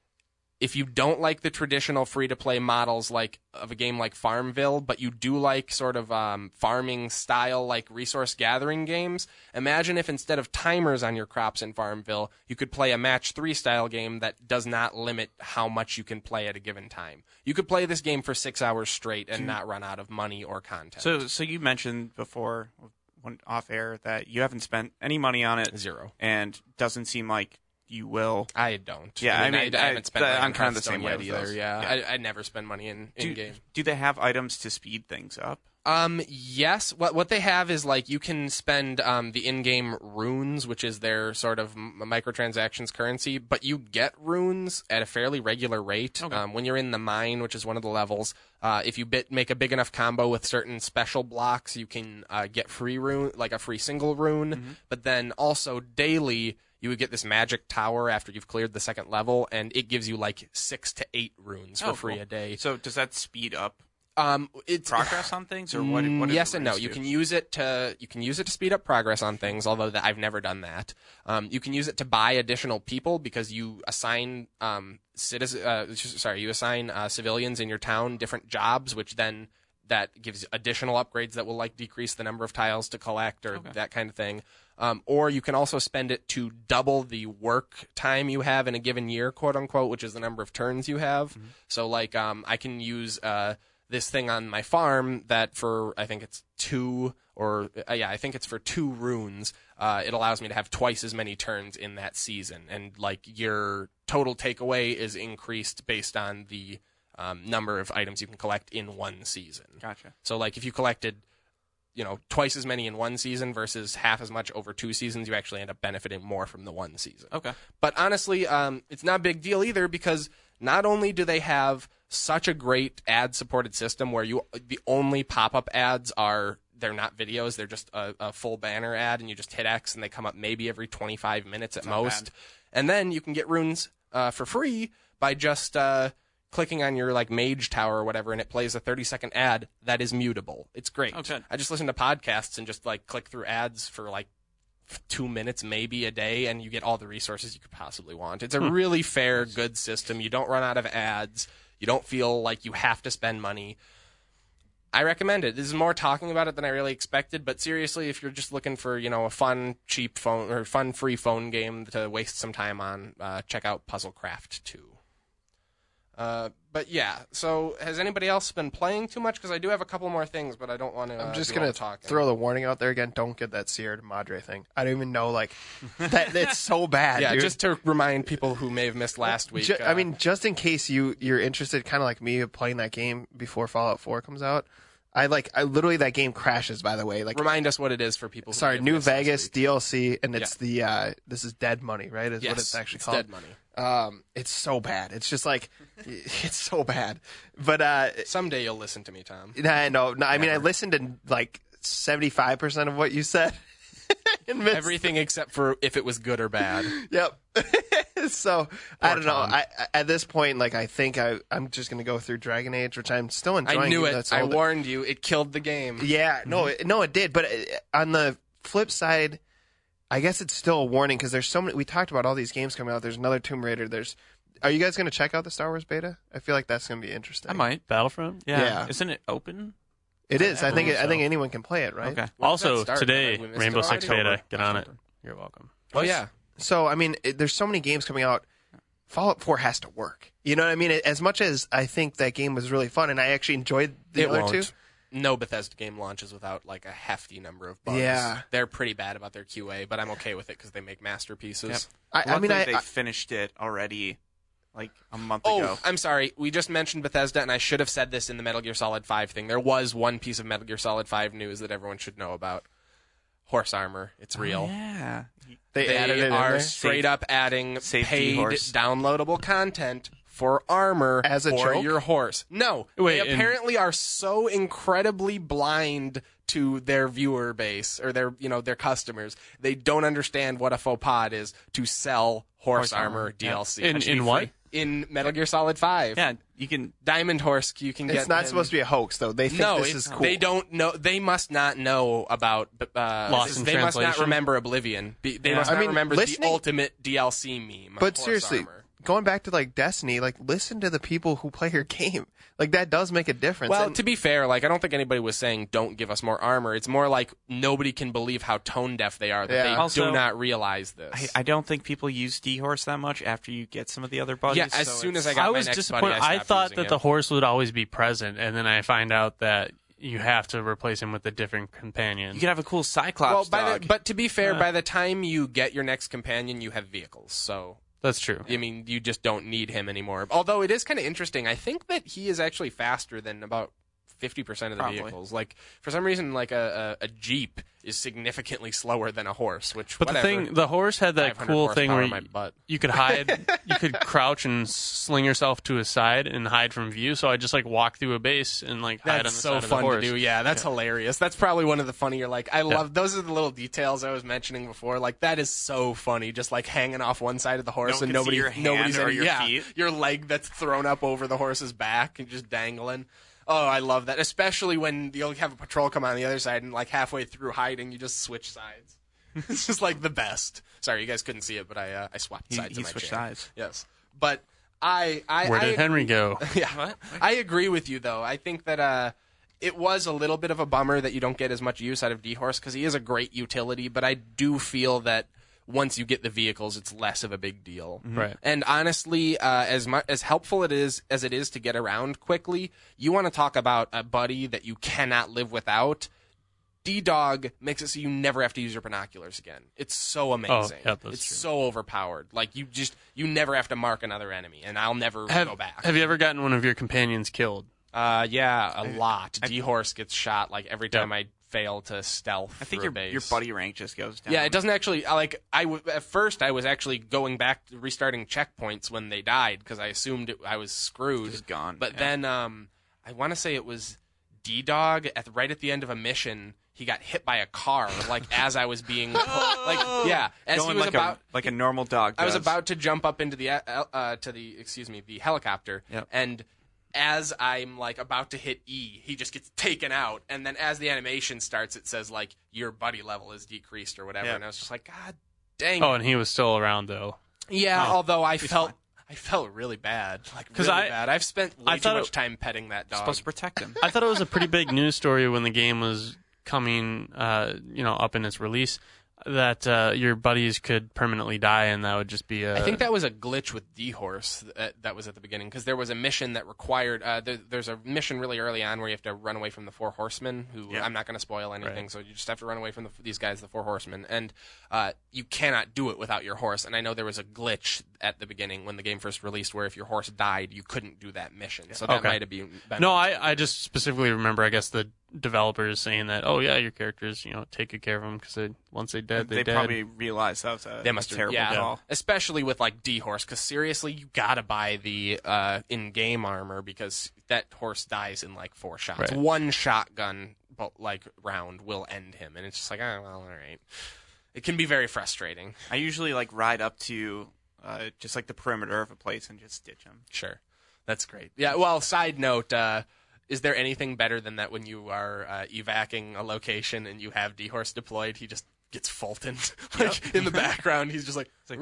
If you don't like the traditional free-to-play models like of a game like Farmville, but you do like sort of um, farming style like resource gathering games, imagine if instead of timers on your crops in Farmville, you could play a match three style game that does not limit how much you can play at a given time. You could play this game for six hours straight and not run out of money or content. So, so you mentioned before, when off air, that you haven't spent any money on it, Zero. and doesn't seem like you will. I don't. Yeah, I, mean, I mean, I, I- haven't spent that- money I'm on kind of the Hearthstone same way yet with either. those. Yeah, Yeah. I, I never spend money in, in Do, game. do they have items to speed things up? Um, yes. What what they have is like you can spend um, the in-game runes, which is their sort of m- microtransactions currency, but you get runes at a fairly regular rate. Um, when you're in the mine, which is one of the levels, uh, if you bit, make a big enough combo with certain special blocks, you can uh, get free rune, like a free single rune. But then also daily, you would get this magic tower after you've cleared the second level, and it gives you like six to eight runes for Oh, free cool. a day. So does that speed up Um, it's progress on things, or what? Mm, what do yes the and no. runes You do? can use it to you can use it to speed up progress on things. Although that I've never done that. Um, you can use it to buy additional people because you assign um, citizen. Uh, sorry, you assign uh, civilians in your town different jobs, which then that gives additional upgrades that will like decrease the number of tiles to collect or that kind of thing. Um, or you can also spend it to double the work time you have in a given year, quote unquote, which is the number of turns you have. Mm-hmm. So like um, I can use. Uh, this thing on my farm that for I think it's two or uh, yeah I think it's for two runes. Uh, it allows me to have twice as many turns in that season, and like your total takeaway is increased based on the um, number of items you can collect in one season. Gotcha. So like if you collected, you know, twice as many in one season versus half as much over two seasons, you actually end up benefiting more from the one season. Okay. But honestly, um, it's not a big deal either because not only do they have such a great ad-supported system where you the only pop-up ads are they're not videos, they're just a, a full banner ad, and you just hit X and they come up maybe every twenty-five minutes at not most. bad. And then you can get runes uh, for free by just uh, clicking on your like mage tower or whatever, and it plays a thirty second ad that is mutable. It's great. Oh, good. I just listen to podcasts and just like click through ads for like two minutes maybe a day, and you get all the resources you could possibly want. It's a Hmm. really fair, good system. You don't run out of ads. You don't feel like you have to spend money. I recommend it. This is more talking about it than I really expected, but seriously, if you're just looking for, you know, a fun, cheap phone or fun, free phone game to waste some time on, uh, check out Puzzlecraft two. Uh, but yeah, so has anybody else been playing too much? Because I do have a couple more things, but I don't want to. I'm uh, just do all gonna the talking. throw the warning out there again. Don't get that Sierra Madre thing. I don't even know like that. It's so bad. Yeah, dude. just to remind people who may have missed last week. Ju- uh, I mean, just in case you you're interested, kind of like me, of playing that game before Fallout four comes out. I like. I literally that game crashes. By the way, like remind us what it is for people. Who may sorry, have New missed last Vegas week. D L C, and it's the uh, this is Dead Money, right? Is Yes, what it's actually it's called. Dead Money. Um, it's so bad. It's just like it's so bad. But uh, Someday you'll listen to me, Tom. no, no, no I mean, I Never. listened to like seventy-five percent of what you said. And missed- Everything except for if it was good or bad. Yep. So I don't know. Tom. I, I at this point, like I think I I'm just gonna go through Dragon Age, which I'm still enjoying. I knew even it. though it's I older. warned you. It killed the game. Yeah, no, Mm-hmm. it, no, it did. But uh, on the flip side, I guess it's still a warning because there's so many. We talked about all these games coming out. There's another Tomb Raider. There's. Are you guys going to check out the Star Wars beta? I feel like that's going to be interesting. I might. Battlefront. Yeah. Yeah. Isn't it open? It is. I, I think. believe I think so. anyone can play it, right? Okay. When does Also that start? today, Have we missed Rainbow it Six already? beta. Get on it. October. You're welcome. Oh yeah. So I mean, it, there's so many games coming out. Fallout four has to work. You know what I mean? As much as I think that game was really fun, and I actually enjoyed the It other won't. two. No Bethesda game launches without like a hefty number of bugs. Yeah. They're pretty bad about their Q A, but I'm okay with it because they make masterpieces. Yep. I, I mean, Luckily, I, they I finished it already, like a month Oh, ago. I'm sorry. We just mentioned Bethesda, and I should have said this in the Metal Gear Solid five thing. There was one piece of Metal Gear Solid five news that everyone should know about. Horse armor. It's real. Oh, yeah. they, They added it in are there. straight Safe- up adding safety paid horse. downloadable content for armor As a for joke? your horse. No, Wait, they and- apparently are so incredibly blind to their viewer base or their you know their customers. They don't understand what a faux pas is to sell horse, Horse armor, armor, D yeah. L C. In That should be in what? free. In Metal Gear Solid five. Yeah, you can. Diamond Horse, you can get. It's not him- supposed to be a hoax, though. They think No, this it- is cool. they don't know. They must not know about. Uh, Lost in they must not translation? remember Oblivion. Be, they Yeah. must I not mean, remember listening- the ultimate D L C meme. of But horse seriously, armor. going back to like Destiny, like listen to the people who play your game. Like that does make a difference. Well, And- to be fair, like I don't think anybody was saying don't give us more armor. It's more like nobody can believe how tone deaf they are that Yeah. they Also, do not realize this. I, I don't think people use D-Horse that much after you get some of the other buddies. yeah, as so soon it's- as I got I my was next disappointed. buddy, I, I stopped thought using that it. the horse would always be present, and then I find out that you have to replace him with a different companion. you could have a cool Cyclops well, by dog. the, but to be fair, Yeah. by the time you get your next companion, you have vehicles. So That's true. I mean, you just don't need him anymore. Although it is kind of interesting. I think that he is actually faster than about fifty percent of the Probably. vehicles. Like, for some reason, like a, a, a Jeep is significantly slower than a horse, which, But whatever. the thing, the horse had that five hundred cool thing horsepower where in my you, butt. you could hide, you could crouch and sling yourself to a side and hide from view. So I just like walk through a base and like hide on the That's side so of the fun horse. to do. Yeah, that's hilarious. That's probably one of the funnier. Like, I love those are the little details I was mentioning before. Like, that is so funny. Just like hanging off one side of the horse one and can see nobody, your hand nobody's or in, your yeah, feet. your leg that's thrown up over the horse's back and just dangling. Oh, I love that. Especially when you'll have a patrol come on the other side and like halfway through hiding, you just switch sides. It's just like the best. Sorry, you guys couldn't see it, but I uh, I swapped He- sides. he in my switched chair. sides. Yes, but I I Where I did Henry go? yeah, I agree with you though. I think that uh, it was a little bit of a bummer that you don't get as much use out of D-Horse because he is a great utility, but I do feel that once you get the vehicles, it's less of a big deal. Right. And honestly, uh, as mu- as helpful it is as it is to get around quickly, you want to talk about a buddy that you cannot live without. D-Dog makes it so you never have to use your binoculars again. It's so amazing. yeah, that's it's true. so overpowered. Like you just you never have to mark another enemy, and I'll never Have, go back. have you ever gotten one of your companions killed? Uh, yeah, a lot. D-Horse gets shot like every time Yep. I fail to stealth. I think through your a base. your buddy rank just goes down. Yeah, it doesn't actually. I Like I w- at first, I was actually going back, to restarting checkpoints when they died because I assumed it, I was screwed. Just gone, But yeah. then, um, I want to say it was D-Dog at right at the end of a mission. he got hit by a car like as I was being like yeah as Going he was like about a like a normal dog does. I was about to jump up into the uh, uh, to the excuse me the helicopter Yep. and as I'm like about to hit E, he just gets taken out, and then as the animation starts, it says like your buddy level is decreased or whatever, Yep. and I was just like, God dang. Oh, it. and he was still around though. Yeah, Oh, although I he's felt fine. I felt really bad, like 'Cause really I- bad. I've spent way I too thought much it- time petting that dog. supposed to protect him. I thought it was a pretty big news story when the game was coming, uh, you know, up in its release, that uh, your buddies could permanently die, and that would just be a. I think that was a glitch with D-Horse that, that was at the beginning, because there was a mission that required. Uh, there, there's a mission really early on where you have to run away from the Four Horsemen. Who Yeah. I'm not going to spoil anything, Right. so you just have to run away from the, these guys, the Four Horsemen, and uh, you cannot do it without your horse. And I know there was a glitch at the beginning when the game first released, where if your horse died, you couldn't do that mission. So that Okay. might have been. been No, I, I just specifically remember, I guess, the developers saying that, oh yeah, your characters, you know, take good care of them because they, once they dead, they, they dead. probably realized that was a, They must a have, terrible yeah, call. especially with like D horse, because seriously, you gotta buy the uh, in-game armor because that horse dies in like four shots. Right. One shotgun, but like round will end him, and it's just like, oh well, all right. It can be very frustrating. I usually like ride up to uh, just like the perimeter of a place and just stitch them. Sure, that's great. Yeah. Well, side note. Uh, Is there anything better than that when you are uh, evacing a location and you have D-Horse deployed? He just gets Fultoned like, in the background. He's just like, like,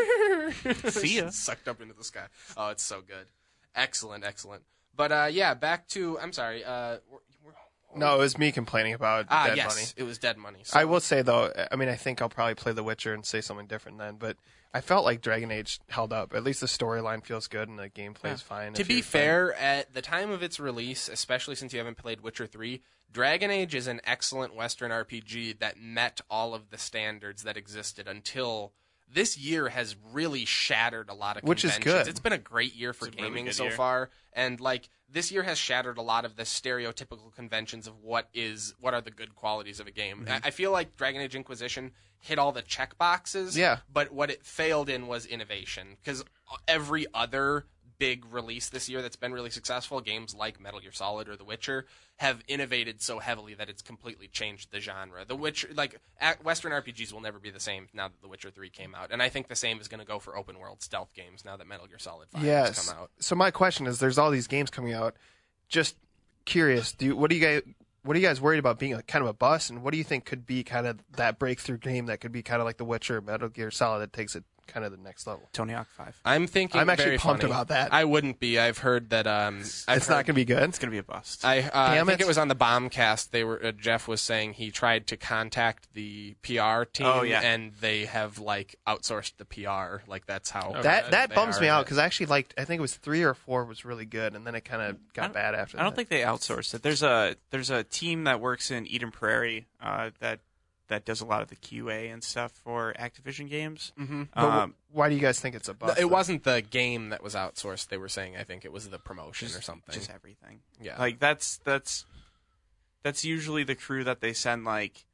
see ya. Sucked up into the sky. Oh, it's so good. Excellent, excellent. But uh, yeah, back to, I'm sorry. Uh, we're, we're, No, it was me complaining about ah, Dead yes, Money. it was Dead Money. So. I will say though, I mean, I think I'll probably play The Witcher and say something different then, but I felt like Dragon Age held up. At least the storyline feels good and the gameplay is fine. To if be you're fair, at the time of its release, especially since you haven't played Witcher three, Dragon Age is an excellent Western R P G that met all of the standards that existed until this year has really shattered a lot of Which is conventions. good. It's been a great year for It's a really gaming good so year. far, and like this year has shattered a lot of the stereotypical conventions of what is what are the good qualities of a game. Mm-hmm. I, I feel like Dragon Age Inquisition hit all the check boxes, Yeah. but what it failed in was innovation, because every other big release this year that's been really successful, games like Metal Gear Solid or The Witcher, have innovated so heavily that it's completely changed the genre. The Witcher, like a- Western R P Gs, will never be the same now that The Witcher three came out, and I think the same is going to go for open world stealth games now that Metal Gear Solid five has Yes. come out. So my question is, there's all these games coming out. Just curious, do you, what do you guys what are you guys worried about being like kind of a bust, and what do you think could be kind of that breakthrough game that could be kind of like The Witcher, or Metal Gear Solid that takes it kind of the next level? Tony Hawk five. I'm thinking. I'm actually very pumped funny. about that. I wouldn't be. I've heard that. Um, I've It's not heard- going to be good. It's gonna be a bust. I, uh, I Damn think it. it was on the Bombcast. They were uh, Jeff was saying he tried to contact the P R team, Oh, yeah. and they have like outsourced the P R. Like that's how That uh, that they bums are me at out it. because I actually liked. I think it was three or four was really good, and then it kind of I got don't- bad after. I don't that. think they outsourced it. There's a there's a team that works in Eden Prairie uh, that that does a lot of the Q A and stuff for Activision games. Mhm. But wh- Um, why do you guys think it's a No, bust? it though? wasn't the game that was outsourced. They were saying I think it was the promotion or something. just everything. yeah, Like that's that's that's usually the crew that they send like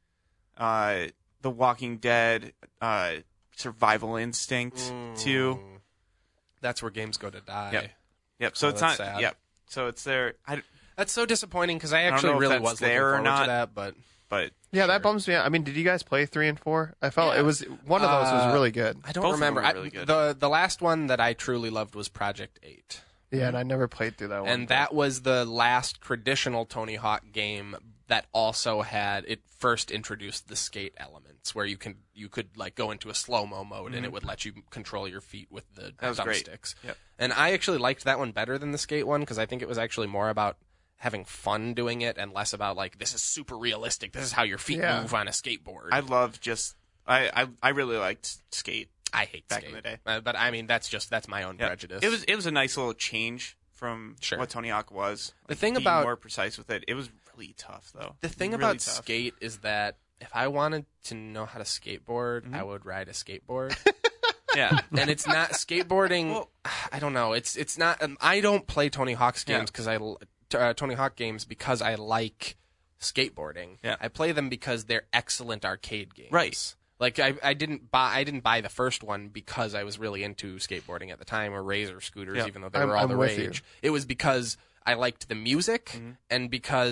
uh, the Walking Dead, uh, Survival Instinct to. Mm. That's where games go to die. Yep. Yep. So Oh, it's that's not. sad. Yep. So it's there. I, That's so disappointing because I don't actually know if really that's was looking there or forward to not. that, but but Yeah, Sure. that bums me out. I mean, did you guys play three and four? I felt Yeah. it was one of those Uh, was really good. I don't Both of them remember. were I- really good. the the last one that I truly loved was Project Eight. Yeah, and I never played through that one. And that was the last traditional Tony Hawk game that also had it first introduced the skate elements where you can you could like go into a slow-mo mode and it would let you control your feet with the That was great. thumbsticks. Yep. And I actually liked that one better than the skate one because I think it was actually more about having fun doing it and less about like this is super realistic. This is how your feet Yeah. move on a skateboard. I love just. I, I I really liked Skate. I hate back skate. in the day. Uh, but I mean that's just that's my own Yeah. prejudice. It was it was a nice little change from Sure. what Tony Hawk was. The thing being about- more precise with it, it was really tough though. The thing Really about tough. skate is that if I wanted to know how to skateboard, Mm-hmm. I would ride a skateboard. Yeah. and it's not skateboarding. Well- I don't know. It's it's not. Um, I don't play Tony Hawk's Yeah. games because I l- t- uh, Tony Hawk games because I like skateboarding. Yeah. I play them because they're excellent arcade games. Right. Like I, I didn't buy I didn't buy the first one because I was really into skateboarding at the time or razor scooters, Yeah. even though they I'm- were all I'm the with you. rage. It was because I liked the music Mm-hmm. and because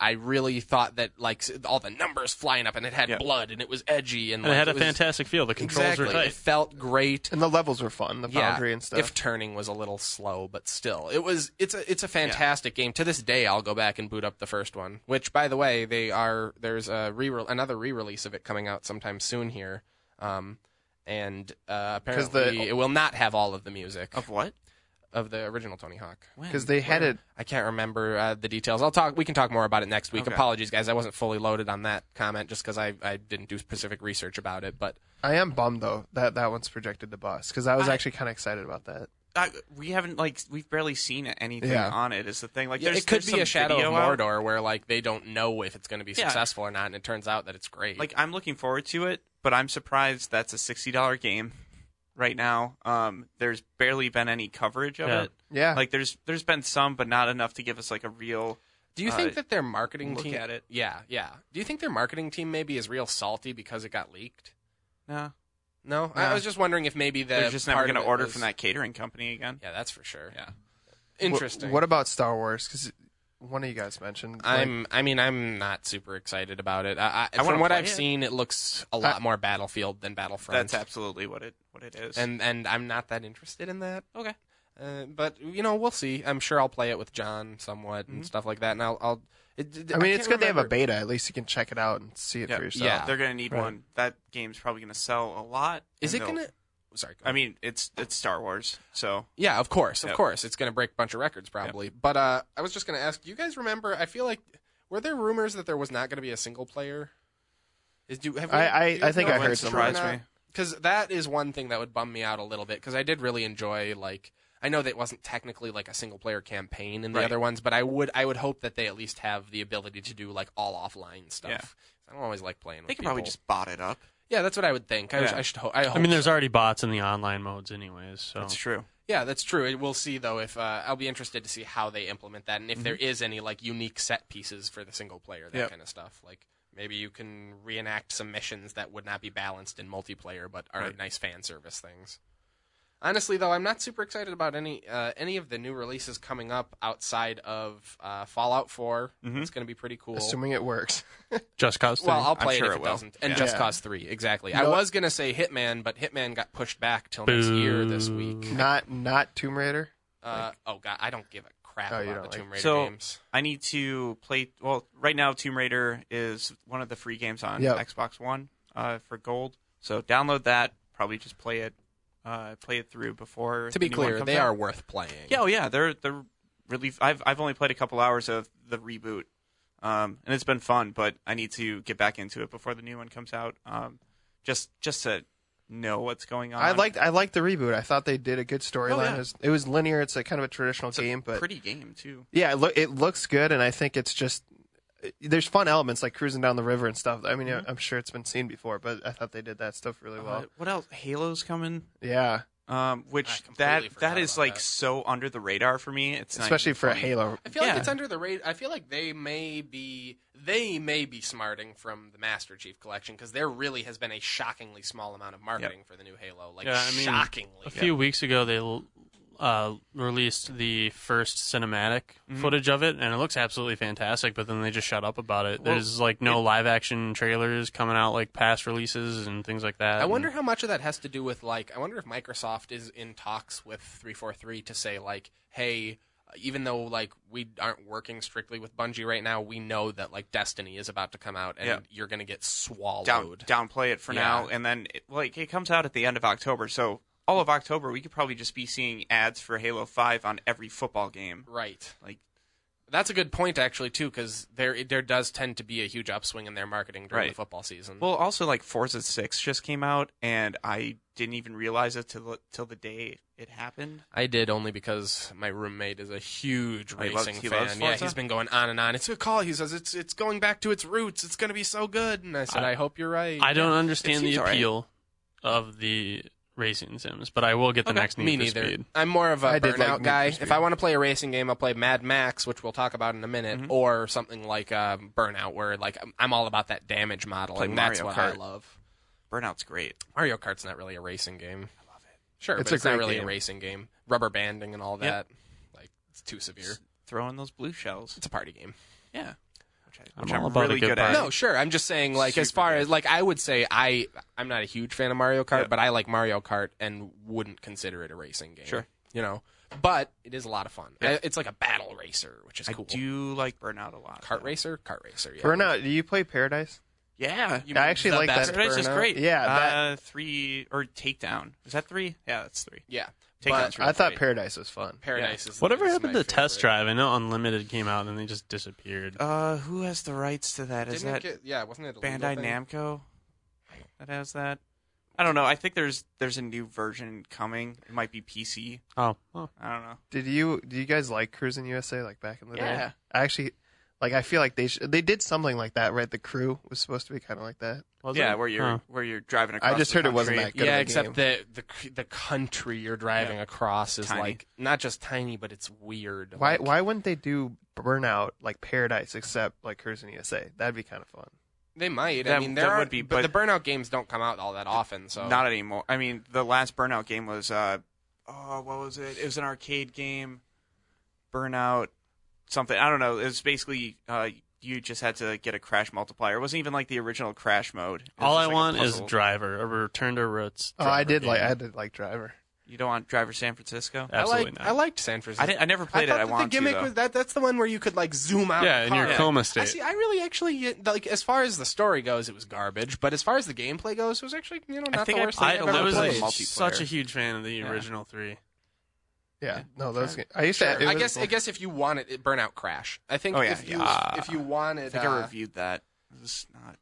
I really thought that like all the numbers flying up and it had Yep. blood and it was edgy and, And like, it had a it was, fantastic feel. The controls exactly. were tight. It felt great. And the levels were fun, the boundary yeah, and stuff. If turning was a little slow, but still, it was. It's a it's a fantastic game. To this day, I'll go back and boot up the first one. Which, by the way, they are there's a re another re-release of it coming out sometime soon here, um, and uh, apparently the- it will not have all of the music Of what? of the original Tony Hawk. Because they had it. I can't remember uh, the details. I'll talk. We can talk more about it next week. Okay. Apologies, guys. I wasn't fully loaded on that comment just because I, I didn't do specific research about it. But I am bummed though that that one's projected to bust because I was I- actually kind of excited about that. I, we haven't like we've barely seen anything Yeah. on it. Is the thing like yeah, there's, it could there's be some a Shadow of video out. Mordor where like they don't know if it's going to be Yeah. successful or not, and it turns out that it's great. Like I'm looking forward to it, but I'm surprised that's a sixty dollar game right now. Um, there's barely been any coverage of Yeah. it. Yeah, Like there's there's been some, but not enough to give us like a real. Do you uh, think that their marketing look team at it. Yeah, yeah. Do you think their marketing team maybe is real salty because it got leaked? No, No, I No. was just wondering if maybe the they're just never part going to of it order was- from that catering company again. Yeah, that's for sure. Yeah. Interesting. What, what about Star Wars? Because one of you guys mentioned. like- I'm. I mean, I'm not super excited about it. I, I, I wanna from what play I've it. seen, it looks a lot more Battlefield than Battlefront. That's absolutely what it what it is. and and I'm not that interested in that. okay, Uh, but you know, we'll see. I'm sure I'll play it with John somewhat and stuff like that. And I'll. I'll it, it- I mean, can't it's good they have a remember- beta. At least you can check it out and see it yeah, for yourself. yeah. they're going to need Right. one. That game's probably going to sell a lot. Is and it they'll- gonna? Sorry. Go I ahead. mean, it's it's Star Wars, so Yeah, of course, of Yep. course. It's going to break a bunch of records probably. But uh, I was just going to ask, do you guys remember, I feel like, were there rumors that there was not going to be a single player? Is, do, have we, I- I- do you guys I think know I if heard it's some true or surprise not? me. Because that is one thing that would bum me out a little bit, because I did really enjoy, like, I know that it wasn't technically like a single player campaign in the Right. other ones, but I would I would hope that they at least have the ability to do, like, all offline stuff. Yeah. I don't always like playing with they could people. probably just bot it up. Yeah, that's what I would think. I, was- Yeah. I should hope. I, hope I mean, there's so. already bots in the online modes, anyways. So That's true. Yeah, that's true. We'll see though. If uh, I'll be interested to see how they implement that, and if there is any like unique set pieces for the single player, that Yep. kind of stuff. Like maybe you can reenact some missions that would not be balanced in multiplayer, but are Right. nice fan service things. Honestly, though, I'm not super excited about any uh, any of the new releases coming up outside of uh, Fallout four. It's going to be pretty cool. Assuming it works. Just Cause three. Well, I'll I'm play sure it if it it, will. doesn't. And Yeah. Just Yeah. Cause three, exactly. I No. was going to say Hitman, but Hitman got pushed back till next year this week. not not Tomb Raider. Uh, oh, God, I don't give a crap Oh, you about don't the like- Tomb Raider So- games. I need to play. Well, right now, Tomb Raider is one of the free games on Yep. Xbox One uh, for gold. So download that. Probably just play it. Uh, play it through before. To be the new one clear, comes they out. are worth playing. Yeah, oh yeah, they're they're really. I've I've only played a couple hours of the reboot, um, and it's been fun. But I need to get back into it before the new one comes out. Um, just just to know what's going on. I liked I liked the reboot. I thought they did a good storyline. Oh, yeah. it, was, it was linear. It's a kind of a traditional It's a game, but pretty game too. yeah, it, loo- it looks good, and I think it's just there's fun elements like cruising down the river and stuff. I mean, Mm-hmm. I'm sure it's been seen before, but I thought they did that stuff really well. Uh, what else? Halo's coming. Yeah, Um, which I completely that forgot that is about like that. so under the radar for me. It's not especially even for a funny. Halo. I feel like Yeah. it's under the radar. I feel like they may be they may be smarting from the Master Chief Collection because there really has been a shockingly small amount of marketing for the new Halo. Like Yeah, I mean, shockingly. a few weeks ago, they uh, released the first cinematic Mm-hmm. footage of it, and it looks absolutely fantastic. But then they just shut up about it. Well, There's like no live action trailers coming out, like past releases and things like that. I And- wonder how much of that has to do with like I wonder if Microsoft is in talks with three forty-three to say like, hey, even though like we aren't working strictly with Bungie right now, we know that like Destiny is about to come out and Yeah. you're going to get swallowed. Down downplay it for Yeah. now, and then it, like it comes out at the end of October. So all of October, we could probably just be seeing ads for Halo Five on every football game. Right. Like That's a good point, actually, too, because there there does tend to be a huge upswing in their marketing during Right. the football season. Well, also like Forza Six just came out, and I didn't even realize it till till the day it happened. I did only because my roommate is a huge Oh, he loves- racing he fan. loves Yeah, Forza? he's been going on and on. It's a call. He says it's it's going back to its roots. It's going to be so good. And I said, I, hope you're right. I don't It understand seems the all right. appeal of the racing sims, but I will get the Okay. next Need Me for neither. Speed. I'm more of a I did like Burnout Need guy. for Speed. If I want to play a racing game, I'll play Mad Max, which we'll talk about in a minute, Mm-hmm. or something like um, Burnout, where like I'm- I'm all about that damage modeling. That's Mario what I Kart. love. Burnout's great. Mario Kart's not really a racing game. I love it. Sure, It's but a it's not great really game. a racing game. Rubber banding and all that, Yep. like it's too severe. Throw in those blue shells. It's a party game. Yeah. which, I, I'm which all I'm about a really good good party. at. No, sure. I'm just saying, like, as Super far good. as like, I would say I I'm not a huge fan of Mario Kart, Yeah. but I like Mario Kart and wouldn't consider it a racing game. Sure. You know, but it is a lot of fun. Yeah. I- It's like a battle racer, which is I cool. do like Burnout a lot. Kart though. racer, kart racer. Yeah. Burnout. Do you play Paradise? Yeah. You I mean actually the like that. best Paradise is Burnout? great. Yeah, that- Uh, three or Takedown. Is that three? Yeah, that's three. Yeah. Takedown's But really I thought great. Paradise was fun. Paradise is Whatever is happened my to Test favorite. Drive? I know Unlimited came out and they just disappeared. Uh, who has the rights to that? Is Didn't that it get, yeah, wasn't it a legal Bandai thing? Namco that has that? I don't know. I think there's there's a new version coming. It might be P C. Oh, oh. I don't know. Did you? Do you guys like Cruising U S A like back in the day? Yeah. I actually, like, I feel like they sh- they did something like that, right? The Crew was supposed to be kind of like that. Was yeah, it? where you're Huh. where you're driving across. I just the heard it wasn't country. that good. Yeah, of a except game. the the the country you're driving Yeah. across is Tiny. like not just tiny, but it's weird. Why Like, why wouldn't they do Burnout like Paradise except like Cruising U S A? That'd be kind of fun. They might. I That- mean, there that are, would be, but, but- the Burnout games don't come out all that often. So Not anymore. I mean, the last Burnout game was uh, oh, what was it? It was an arcade game. Burnout, something. I don't know. It was basically uh, you just had to get a crash multiplier. It wasn't even like the original crash mode. It was All just I like a want is puzzle. Driver, a return to roots. Oh, I Driver did like game. I did like Driver. You don't want Driver San Francisco? I Absolutely liked not. I liked San Francisco. I, didn't, I never played I it. thought I that want the gimmick to. Though. was that that's the one where you could like zoom out. Yeah, the in your car. coma I state. see. I really actually like as far as the story goes, it was garbage. But as far as the gameplay goes, it was actually you know I not think the I worst played thing a I've I ever little was bit played. of multiplayer. such a huge fan of the Yeah. original three. Yeah, no, those. ga- I used to. Sure. it I was- guess I guess if you wanted it, Burnout Crash. I think Oh, yeah, if you yeah. if you wanted, I think uh, I reviewed that. It was not.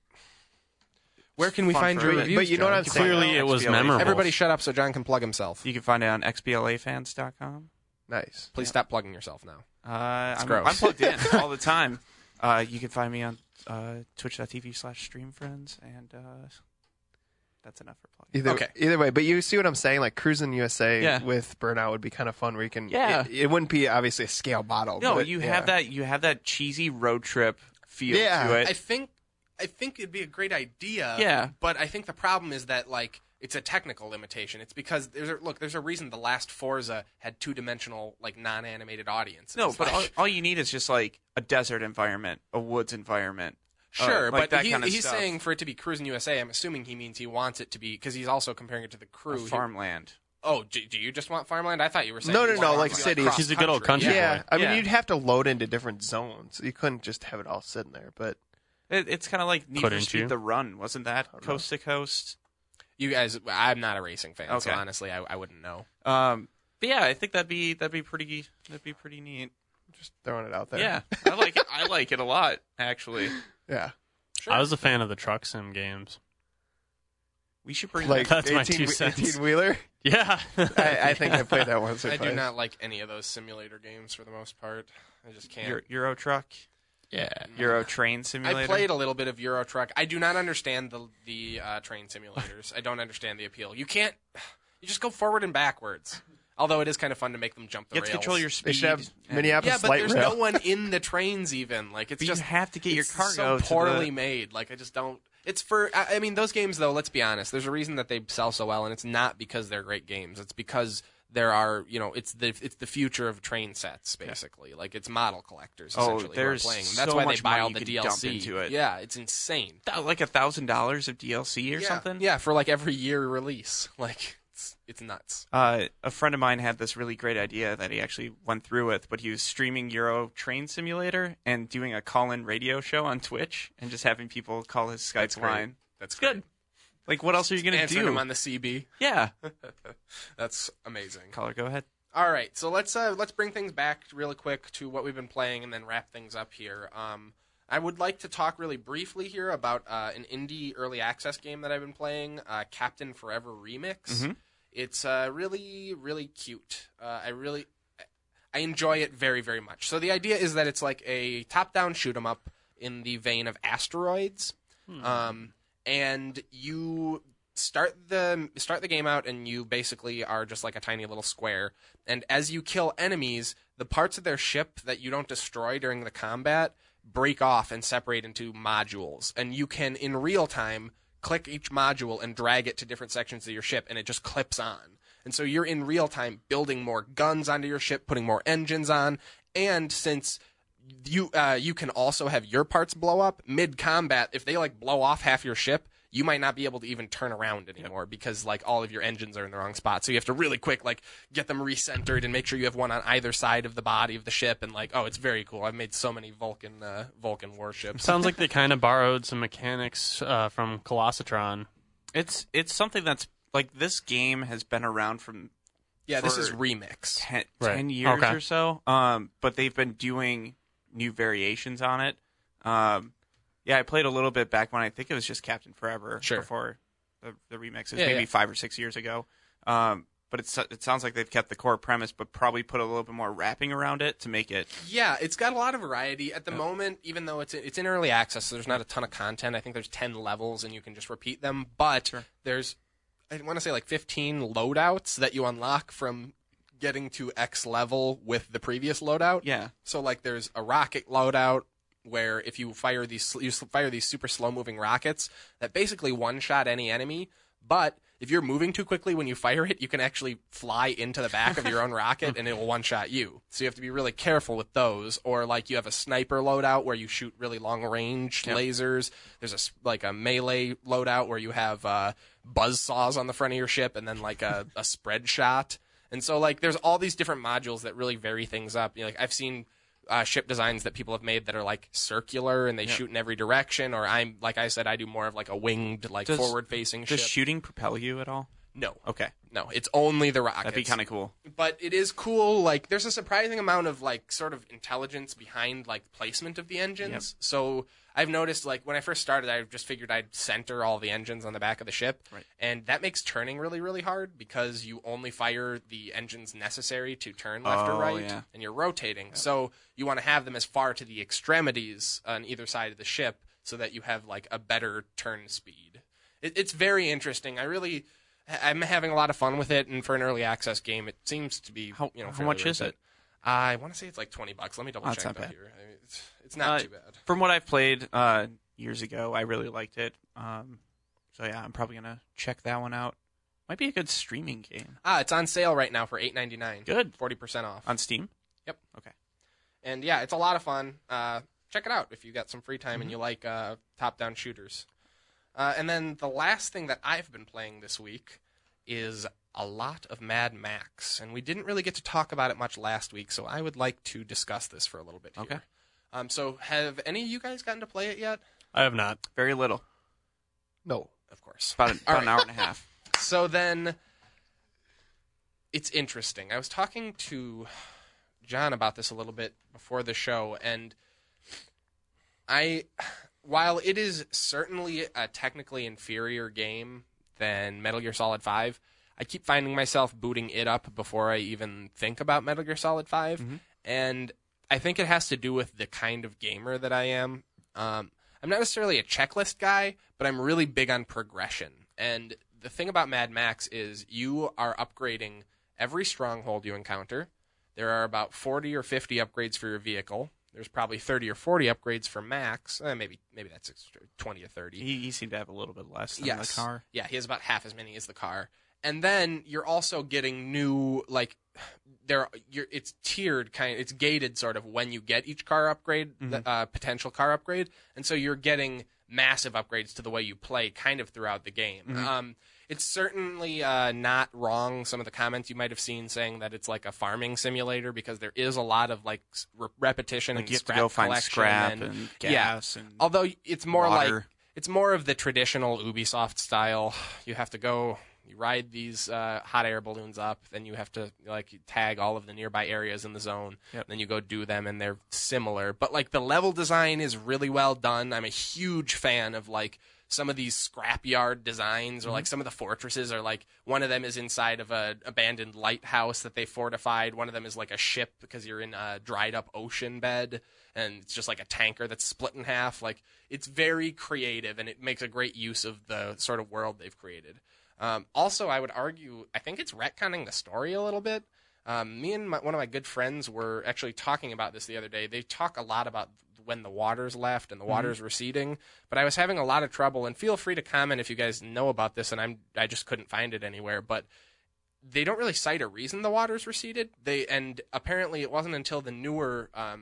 where can we fun find for your everybody. reviews? But you know John? what I'm You can saying? find Clearly on it was X B L A memorable. Everybody, shut up so John can plug himself. You can find it on x b l a fans dot com. Nice. Please stop plugging yourself now. Uh, I'm, gross. I'm plugged in all the time. Uh, you can find me on uh, twitch.tv slash streamfriends, and uh, that's enough for plugging. Either, Okay. either way, but you see what I'm saying? Like Cruising U S A Yeah. with Burnout would be kind of fun. Where you can, Yeah. it, it wouldn't be obviously a scale bottle. No, but, you yeah. have that. You have that cheesy road trip feel Yeah. to it. I think I think it'd be a great idea. Yeah. But I think the problem is that like it's a technical limitation. It's because there's a look, there's a reason the last Forza had two dimensional, like non animated audiences. no, but all, Like, all you need is just like a desert environment, a woods environment. sure, uh, like but that he, kind of he's stuff. saying for it to be Cruising U S A, I'm assuming he means he wants it to be because he's also comparing it to the A crew. farmland. Oh, do, do you just want farmland? I thought you were saying No, you no, want no, it like to be, cities. cross He's a good old country Yeah, boy. I mean, Yeah. you'd have to load into different zones. You couldn't just have it all sitting there. But It, it's kind of like Need for Couldn't Speed you? The Run, wasn't that don't know. coast to coast? You guys, I'm not a racing fan, so Okay. honestly, I, I wouldn't know. Um, but yeah, I think that'd be that'd be pretty that'd be pretty neat. just throwing it out there. Yeah, I like it. I like it a lot, actually. yeah. Sure. I was a fan of the truck sim games. We should bring Like That's my eighteen, two cents. eighteen wheeler. Yeah. I, I think I played that once or I twice. do not like any of those simulator games for the most part. I just can't. Euro, Euro Truck, yeah. Euro Train Simulator. I played a little bit of Euro Truck. I do not understand the the uh, train simulators. I don't understand the appeal. You can't. You just go forward and backwards. Although it is kind of fun to make them jump the You have to rails. control your They speed. should have and- Minneapolis yeah, but light there's rail. no one in the trains even. Like it's But just you have to get your it's cargo so to poorly the- made. Like I just don't. It's for. I, I mean, those games though. Let's be honest. There's a reason that they sell so well, and it's not because they're great games. It's because there are, you know, it's the it's the future of train sets basically. Like it's model collectors. Oh, Essentially, there's who are playing them. That's so why much they buy money all you the could D L dump C into it. Yeah, it's insane. That- like a thousand dollars of D L C or yeah. something. Yeah, for like every year release. Like it's it's nuts. Uh, a friend of mine had this really great idea that he actually went through with, but he was streaming Euro Train Simulator and doing a call-in radio show on Twitch and just having people call his Skype That's great. line. That's It's good. great. Like, what else are you gonna Answering do? them on the C B. Yeah, That's amazing. caller, go ahead. All right, so let's uh, let's bring things back really quick to what we've been playing, and then wrap things up here. Um, I would like to talk really briefly here about uh, an indie early access game that I've been playing, uh, Captain Forever Remix. Mhm. It's uh, really really cute. Uh, I really I enjoy it very very much. So the idea is that it's like a top-down shoot 'em up in the vein of Asteroids, um, and you start the start the game out and you basically are just like a tiny little square, and as you kill enemies, the parts of their ship that you don't destroy during the combat break off and separate into modules, and you can in real time click each module and drag it to different sections of your ship, and it just clips on. And so you're in real time building more guns onto your ship, putting more engines on, and since you uh, you can also have your parts blow up mid combat. If they like blow off half your ship, you might not be able to even turn around anymore yep. because like all of your engines are in the wrong spot. So you have to really quick like get them recentered and make sure you have one on either side of the body of the ship. And like, oh, it's very cool. I've made so many Vulcan uh, Vulcan warships. Sounds like they kind of borrowed some mechanics uh, from Colossatron. It's it's something that's like this game has been around from yeah. This is Remix. Ten, right. ten years okay. or so. Um, but they've been doing new variations on it. Um. Yeah, I played a little bit back when I think it was just Captain Forever sure. before the, the remixes, yeah, maybe yeah. five or six years ago. Um, but it's, it sounds like they've kept the core premise, but probably put a little bit more wrapping around it to make it. Yeah, it's got a lot of variety at the yeah. moment. Even though it's it's in early access, so there's not a ton of content. I think there's ten levels, and you can just repeat them. But sure. there's I want to say like fifteen loadouts that you unlock from getting to X level with the previous loadout. Yeah. So like there's a rocket loadout, where if you fire these you fire these super slow moving rockets that basically one shot any enemy, but if you're moving too quickly when you fire it, you can actually fly into the back of your own rocket and it will one shot you. So you have to be really careful with those. Or like you have a sniper loadout where you shoot really long range yep. lasers. There's a like a melee loadout where you have uh, buzz saws on the front of your ship and then like a, a spread shot. And so like there's all these different modules that really vary things up. You know, like I've seen Uh, ship designs that people have made that are like circular and they yep. shoot in every direction, or I'm like I said, I do more of like a winged, like does, forward facing ship. Does shooting propel you at all? No. Okay. No, it's only the rockets. That'd be kind of cool. But it is cool. Like there's a surprising amount of like sort of intelligence behind like placement of the engines. Yep. So I've noticed like when I first started, I just figured I'd center all the engines on the back of the ship, right. and that makes turning really really hard because you only fire the engines necessary to turn left oh, or right, yeah. and you're rotating. Yep. So you want to have them as far to the extremities on either side of the ship so that you have like a better turn speed. It, it's very interesting. I really. I'm having a lot of fun with it, and for an early access game, it seems to be. How, you know, how much is it? Uh, I want to say it's like twenty bucks. Let me double oh, check that bad. here. I mean, it's, it's not uh, too bad. From what I've played uh, years ago, I really liked it. Um, so yeah, I'm probably gonna check that one out. Might be a good streaming game. Ah, it's on sale right now for eight ninety-nine. Good, forty percent off on Steam. Yep. Okay. And yeah, it's a lot of fun. Uh, check it out if you got some free time mm-hmm. and you like uh, top-down shooters. Uh, and then the last thing that I've been playing this week is a lot of Mad Max, and we didn't really get to talk about it much last week, so I would like to discuss this for a little bit here. Okay. Um, so have any of you guys gotten to play it yet? I have not. Very little. No, of course. About, an, about right. an hour and a half. So then, it's interesting. I was talking to John about this a little bit before the show, and I, while it is certainly a technically inferior game than Metal Gear Solid five, I keep finding myself booting it up before I even think about Metal Gear Solid five, mm-hmm. and I think it has to do with the kind of gamer that I am. Um, I'm not necessarily a checklist guy, but I'm really big on progression. And the thing about Mad Max is you are upgrading every stronghold you encounter. There are about forty or fifty upgrades for your vehicle. There's probably thirty or forty upgrades for Max. Eh, maybe maybe that's twenty or thirty. He, he seemed to have a little bit less than yes. the car. Yeah, he has about half as many as the car. And then you're also getting new, like, there. You're, it's tiered, kind of, it's gated sort of when you get each car upgrade, mm-hmm. the uh, potential car upgrade. And so you're getting massive upgrades to the way you play kind of throughout the game. Mm-hmm. Um, it's certainly uh, not wrong, some of the comments you might have seen saying that it's like a farming simulator, because there is a lot of like re- repetition like and you have scrap to go find collection scrap and, and gas yeah. and although it's more water. like it's more of the traditional Ubisoft style. You have to go, you ride these uh, hot air balloons up, then you have to like tag all of the nearby areas in the zone. Yep. Then you go do them, and they're similar. But like the level design is really well done. I'm a huge fan of like some of these scrapyard designs, or mm-hmm. like some of the fortresses are like, one of them is inside of a abandoned lighthouse that they fortified. One of them is like a ship because you're in a dried up ocean bed, and it's just like a tanker that's split in half. Like, it's very creative, and it makes a great use of the sort of world they've created. Um, also, I would argue, I think it's retconning the story a little bit. Um, me and my, one of my good friends were actually talking about this the other day. They talk a lot about when the waters left and the waters mm-hmm. receding, but I was having a lot of trouble, and feel free to comment if you guys know about this, and I'm, I just couldn't find it anywhere, but they don't really cite a reason the waters receded. They, and apparently it wasn't until the newer, um,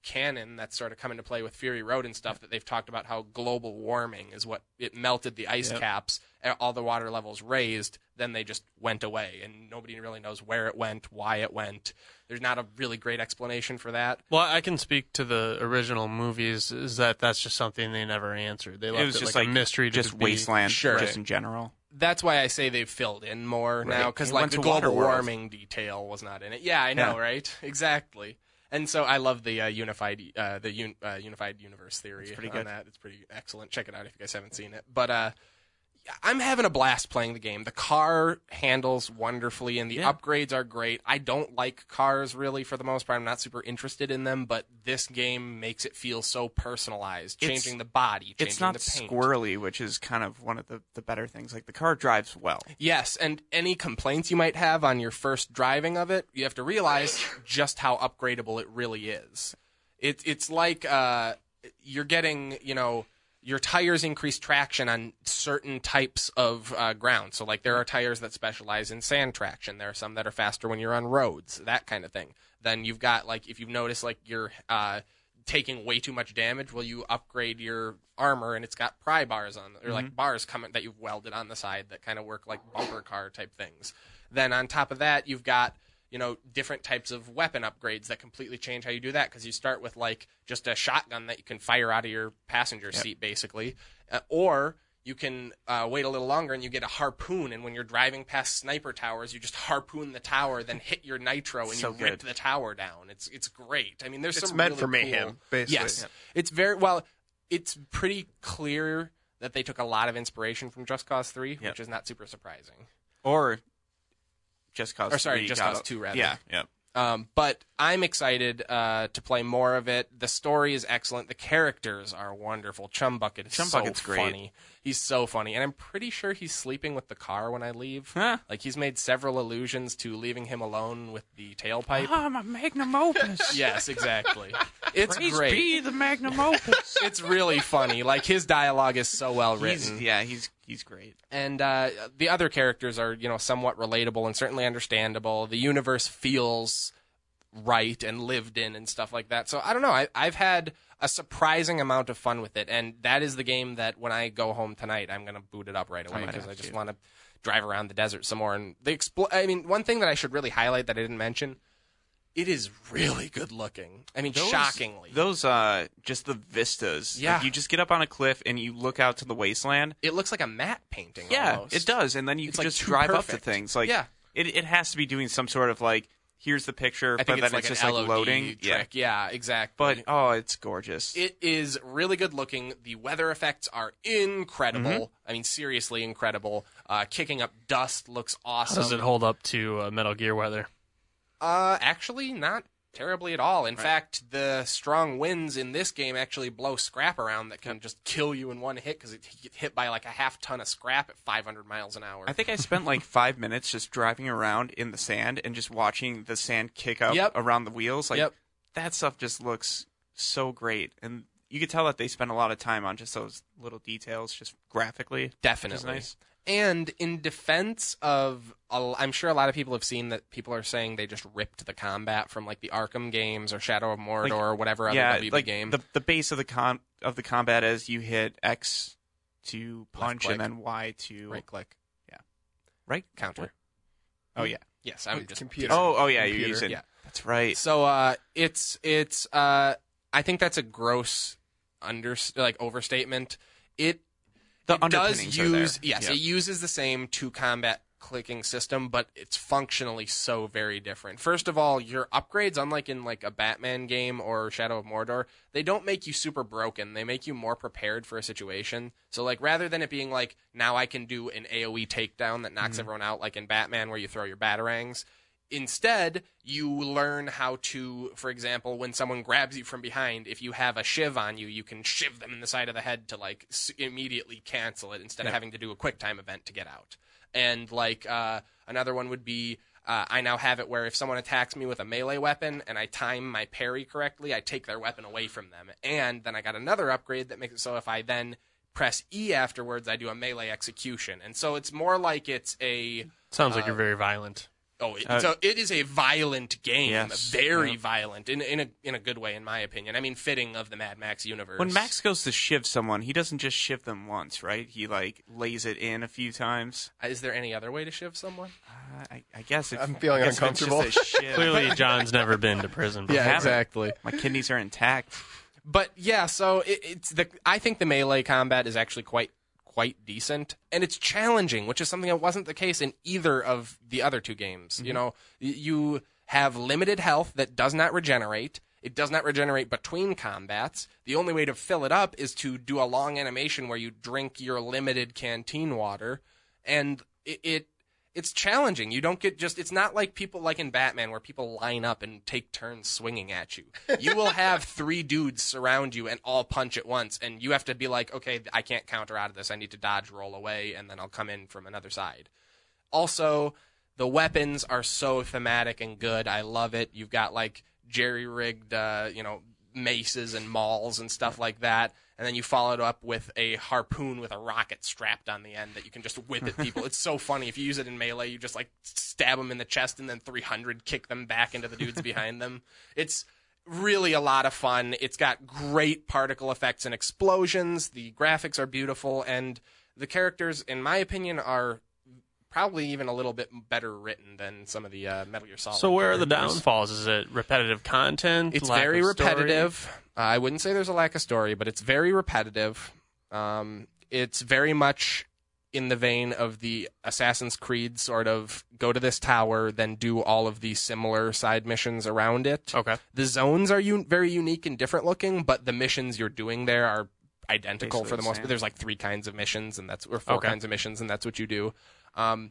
canon that's sort of come into play with Fury Road and stuff that they've talked about how global warming is what it melted the ice Yep. caps, all the water levels raised, then they just went away, and nobody really knows where it went, why it went. There's not a really great explanation for that. Well, I can speak to the original movies. Is that that's just something they never answered? They left It was it just like, like a mystery, to just be- wasteland, Sure. just in general. That's why I say they've filled in more Right. now, because It like went the to global Waterworld. warming detail was not in it. Yeah, I know, Yeah. right? Exactly. And so I love the uh, unified uh, the un- uh, unified universe theory It's pretty on good. that. It's pretty excellent. Check it out if you guys haven't seen it. But uh, I'm having a blast playing the game. The car handles wonderfully, and the Yeah. upgrades are great. I don't like cars really for the most part. I'm not super interested in them, but this game makes it feel so personalized, It's- changing the body, changing It's not the paint. squirrely, which is kind of one of the, the better things. Like, the car drives well. Yes, and any complaints you might have on your first driving of it, you have to realize just how upgradable it really is. It, it's like uh, you're getting, you know, your tires increase traction on certain types of uh, ground. So, like, there are tires that specialize in sand traction. There are some that are faster when you're on roads, that kind of thing. Then you've got, like, if you've noticed, like, you're uh, taking way too much damage, well, you upgrade your armor, and it's got pry bars on, or like bars coming that you've welded on the side that kind of work like bumper car type things. Then on top of that, you've got, you know, different types of weapon upgrades that completely change how you do that, because you start with like just a shotgun that you can fire out of your passenger seat, basically, uh, or you can uh, wait a little longer and you get a harpoon, and when you're driving past sniper towers, you just harpoon the tower, then hit your nitro, and So you rip good. the tower down. It's it's great. I mean, there's It's some meant really for mayhem, cool- basically. Yes, Yep. it's very well. It's pretty clear that they took a lot of inspiration from Just Cause three, Yep. which is not super surprising. Or Just Cause Or sorry, three Just got Cause a- two, rather. Yeah, yeah. Um, but I'm excited uh, to play more of it. The story is excellent. The characters are wonderful. Chumbucket is Chum so Bucket's great. funny. He's so funny, and I'm pretty sure he's sleeping with the car when I leave. Huh. Like, he's made several allusions to leaving him alone with the tailpipe. Ah, my magnum opus. Yes, exactly. It's Praise great. be the magnum opus. It's really funny. Like, his dialogue is so well he's, written. yeah, he's he's great. And uh, the other characters are, you know, somewhat relatable and certainly understandable. The universe feels right and lived in and stuff like that. So I don't know. I, I've had a surprising amount of fun with it, and that is the game that when I go home tonight, I'm going to boot it up right away might because have I just to. want to drive around the desert some more. And the expl- I mean, one thing that I should really highlight that I didn't mention, it is really good looking. I mean, Those- shockingly. Those uh just the vistas. Yeah. Like, you just get up on a cliff and you look out to the wasteland. It looks like a matte painting. Yeah, almost. it does. And then you It's, can like, just too drive up to perfect. things. Like Yeah. it it has to be doing some sort of like, here's the picture, I but think then it's like it's just an like L O D loading. Yeah. trick. Yeah, exactly. But oh, it's gorgeous. It is really good looking. The weather effects are incredible. Mm-hmm. I mean, seriously incredible. Uh, kicking up dust looks How awesome. does it hold up to uh, Metal Gear weather? Uh, actually, not terribly at all. In fact, the strong winds in this game actually blow scrap around that can just kill you in one hit because it you get hit by like a half ton of scrap at five hundred miles an hour. I think I spent like five minutes just driving around in the sand and just watching the sand kick up Yep. around the wheels. Like Yep. that stuff just looks so great, and you could tell that they spent a lot of time on just those little details, just graphically. Definitely. Which is nice. And in defense of, I'm sure a lot of people have seen that people are saying they just ripped the combat from like the Arkham games or Shadow of Mordor Like, or whatever other yeah, W B like game. the the base of the com of the combat is you hit X to punch click. and then Y to Right click. right Counter. Oh yeah. Yes, I'm just Computer. Oh oh yeah, you're Computer. using. Yeah. That's right. So uh, it's it's uh, I think that's a gross under like overstatement. It The it does underpinnings are use there. yes, Yeah. it uses the same two combat clicking system, but it's functionally so very different. First of all, your upgrades, unlike in like a Batman game or Shadow of Mordor, they don't make you super broken. They make you more prepared for a situation. So like rather than it being like now I can do an AoE takedown that knocks everyone out like in Batman where you throw your batarangs, instead, you learn how to, for example, when someone grabs you from behind, if you have a shiv on you, you can shiv them in the side of the head to like s- immediately cancel it instead of having to do a quick time event to get out. And like uh, another one would be, uh, I now have it where if someone attacks me with a melee weapon and I time my parry correctly, I take their weapon away from them. And then I got another upgrade that makes it so if I then press E afterwards, I do a melee execution. And so it's more like it's a Sounds like you're very violent. Oh, it, Uh, so it is a violent game, Yes, very yeah. violent in in a in a good way, in my opinion. I mean, fitting of the Mad Max universe. When Max goes to shiv someone, he doesn't just shiv them once, right? He like lays it in a few times. is there any other way to shiv someone? Uh, I, I guess if, I'm feeling I guess if it's uncomfortable. just a shiv. Clearly, John's never been to prison before. haven't. exactly. My kidneys are intact. But yeah, so it, it's the. I think the melee combat is actually quite quite decent, and it's challenging, which is something that wasn't the case in either of the other two games. You know, y- you have limited health that does not regenerate. It does not regenerate between combats. The only way to fill it up is to do a long animation where you drink your limited canteen water, and it, it it's challenging. You don't get just, it's not like people like in Batman where people line up and take turns swinging at you. You will have three dudes surround you and all punch at once, and you have to be like, okay, I can't counter out of this. I need to dodge, roll away, and then I'll come in from another side. Also, the weapons are so thematic and good. I love it. You've got like jerry-rigged, uh, you know, maces and mauls and stuff like that. And then you follow it up with a harpoon with a rocket strapped on the end that you can just whip at people. It's so funny. If you use it in melee, you just like stab them in the chest and then three hundred kick them back into the dudes behind them. It's really a lot of fun. It's got great particle effects and explosions. The graphics are beautiful, and the characters, in my opinion, are probably even a little bit better written than some of the uh, Metal Gear Solid. So where are the characters. downfalls? Is it repetitive content? It's lack very of story? repetitive. Uh, I wouldn't say there's a lack of story, but it's very repetitive. Um, it's very much in the vein of the Assassin's Creed sort of go to this tower, then do all of these similar side missions around it. Okay. The zones are un- very unique and different looking, but the missions you're doing there are identical Basically for the the most same. part. There's like three kinds of missions, and that's or four Okay. kinds of missions, and that's what you do. Um,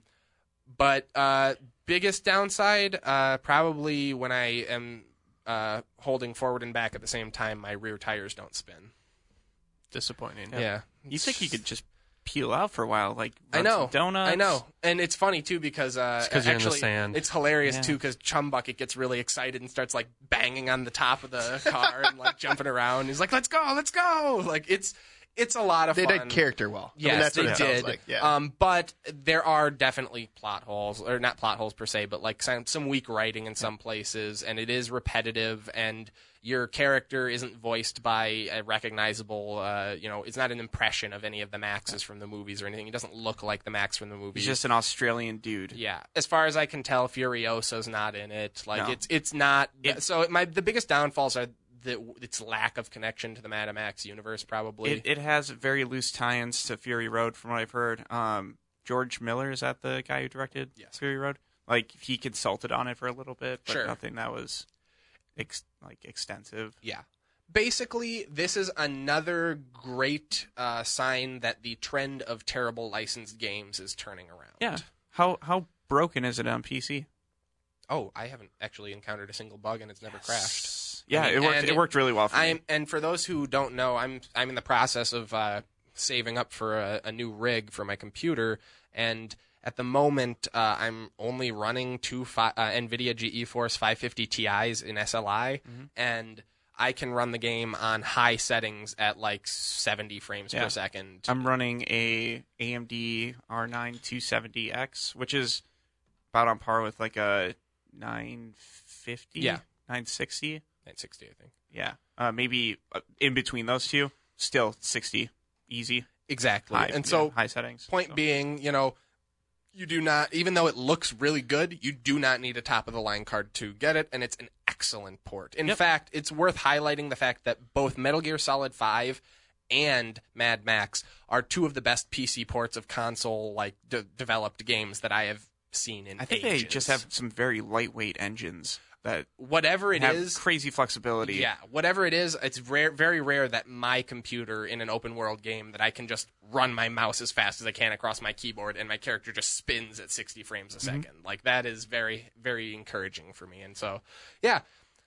but uh, biggest downside, uh, probably when I am uh, holding forward and back at the same time, my rear tires don't spin. Disappointing. Yeah, You think you could just peel out for a while, like I run know, some donuts? I know, and it's funny too because uh, It's 'cause you're in the actually sand. it's hilarious Yeah. too because Chum Bucket gets really excited and starts like banging on the top of the car and like jumping around. He's like, "Let's go, let's go!" Like it's it's a lot of They fun. did character well. I Yes, mean, that's they what it sounds did. like. Yeah. Um, but there are definitely plot holes, or not plot holes per se, but like some, some weak writing in some places, and it is repetitive, and your character isn't voiced by a recognizable, uh, you know, it's not an impression of any of the Maxes from the movies or anything. He doesn't look like the Max from the movies. He's just an Australian dude. Yeah, as far as I can tell, Furiosa's not in it. Like No. it's it's not. It- so it, my the biggest downfalls are the its lack of connection to the Mad Max universe, probably. It, it has very loose tie-ins to Fury Road, from what I've heard. Um, George Miller, is that the guy who directed Yes. Fury Road? Like he consulted on it for a little bit, but Sure. nothing that was ex- like extensive. Yeah. Basically, this is another great uh, sign that the trend of terrible licensed games is turning around. Yeah. How how broken is it on P C? Oh, I haven't actually encountered a single bug, and it's never crashed. Yeah, I mean, it worked. and It, it- worked really well for I'm me. and for those who don't know, I'm I'm in the process of uh, saving up for a, a new rig for my computer, and at the moment uh, I'm only running two fi- uh, NVIDIA GeForce five fifty Ti's in S L I, Mm-hmm. and I can run the game on high settings at like seventy frames Yeah. per second. I'm running a A M D R nine two seventy X, which is about on par with like a nine fifty, Yeah. nine sixty. nine sixty, I think. Yeah, uh, maybe uh, in between those two, still sixty, easy. Exactly. High, and yeah, so high settings. point so. being, you know, you do not, even though it looks really good, you do not need a top of the line card to get it, and it's an excellent port. In Yep. fact, it's worth highlighting the fact that both Metal Gear Solid five and Mad Max are two of the best P C ports of console like de- developed games that I have seen in I think ages. they just have some very lightweight engines that whatever it have is. crazy flexibility. Yeah, whatever it is, it's rare, very rare that my computer in an open world game that I can just run my mouse as fast as I can across my keyboard and my character just spins at sixty frames a second. Like that is very, very encouraging for me. And so, yeah,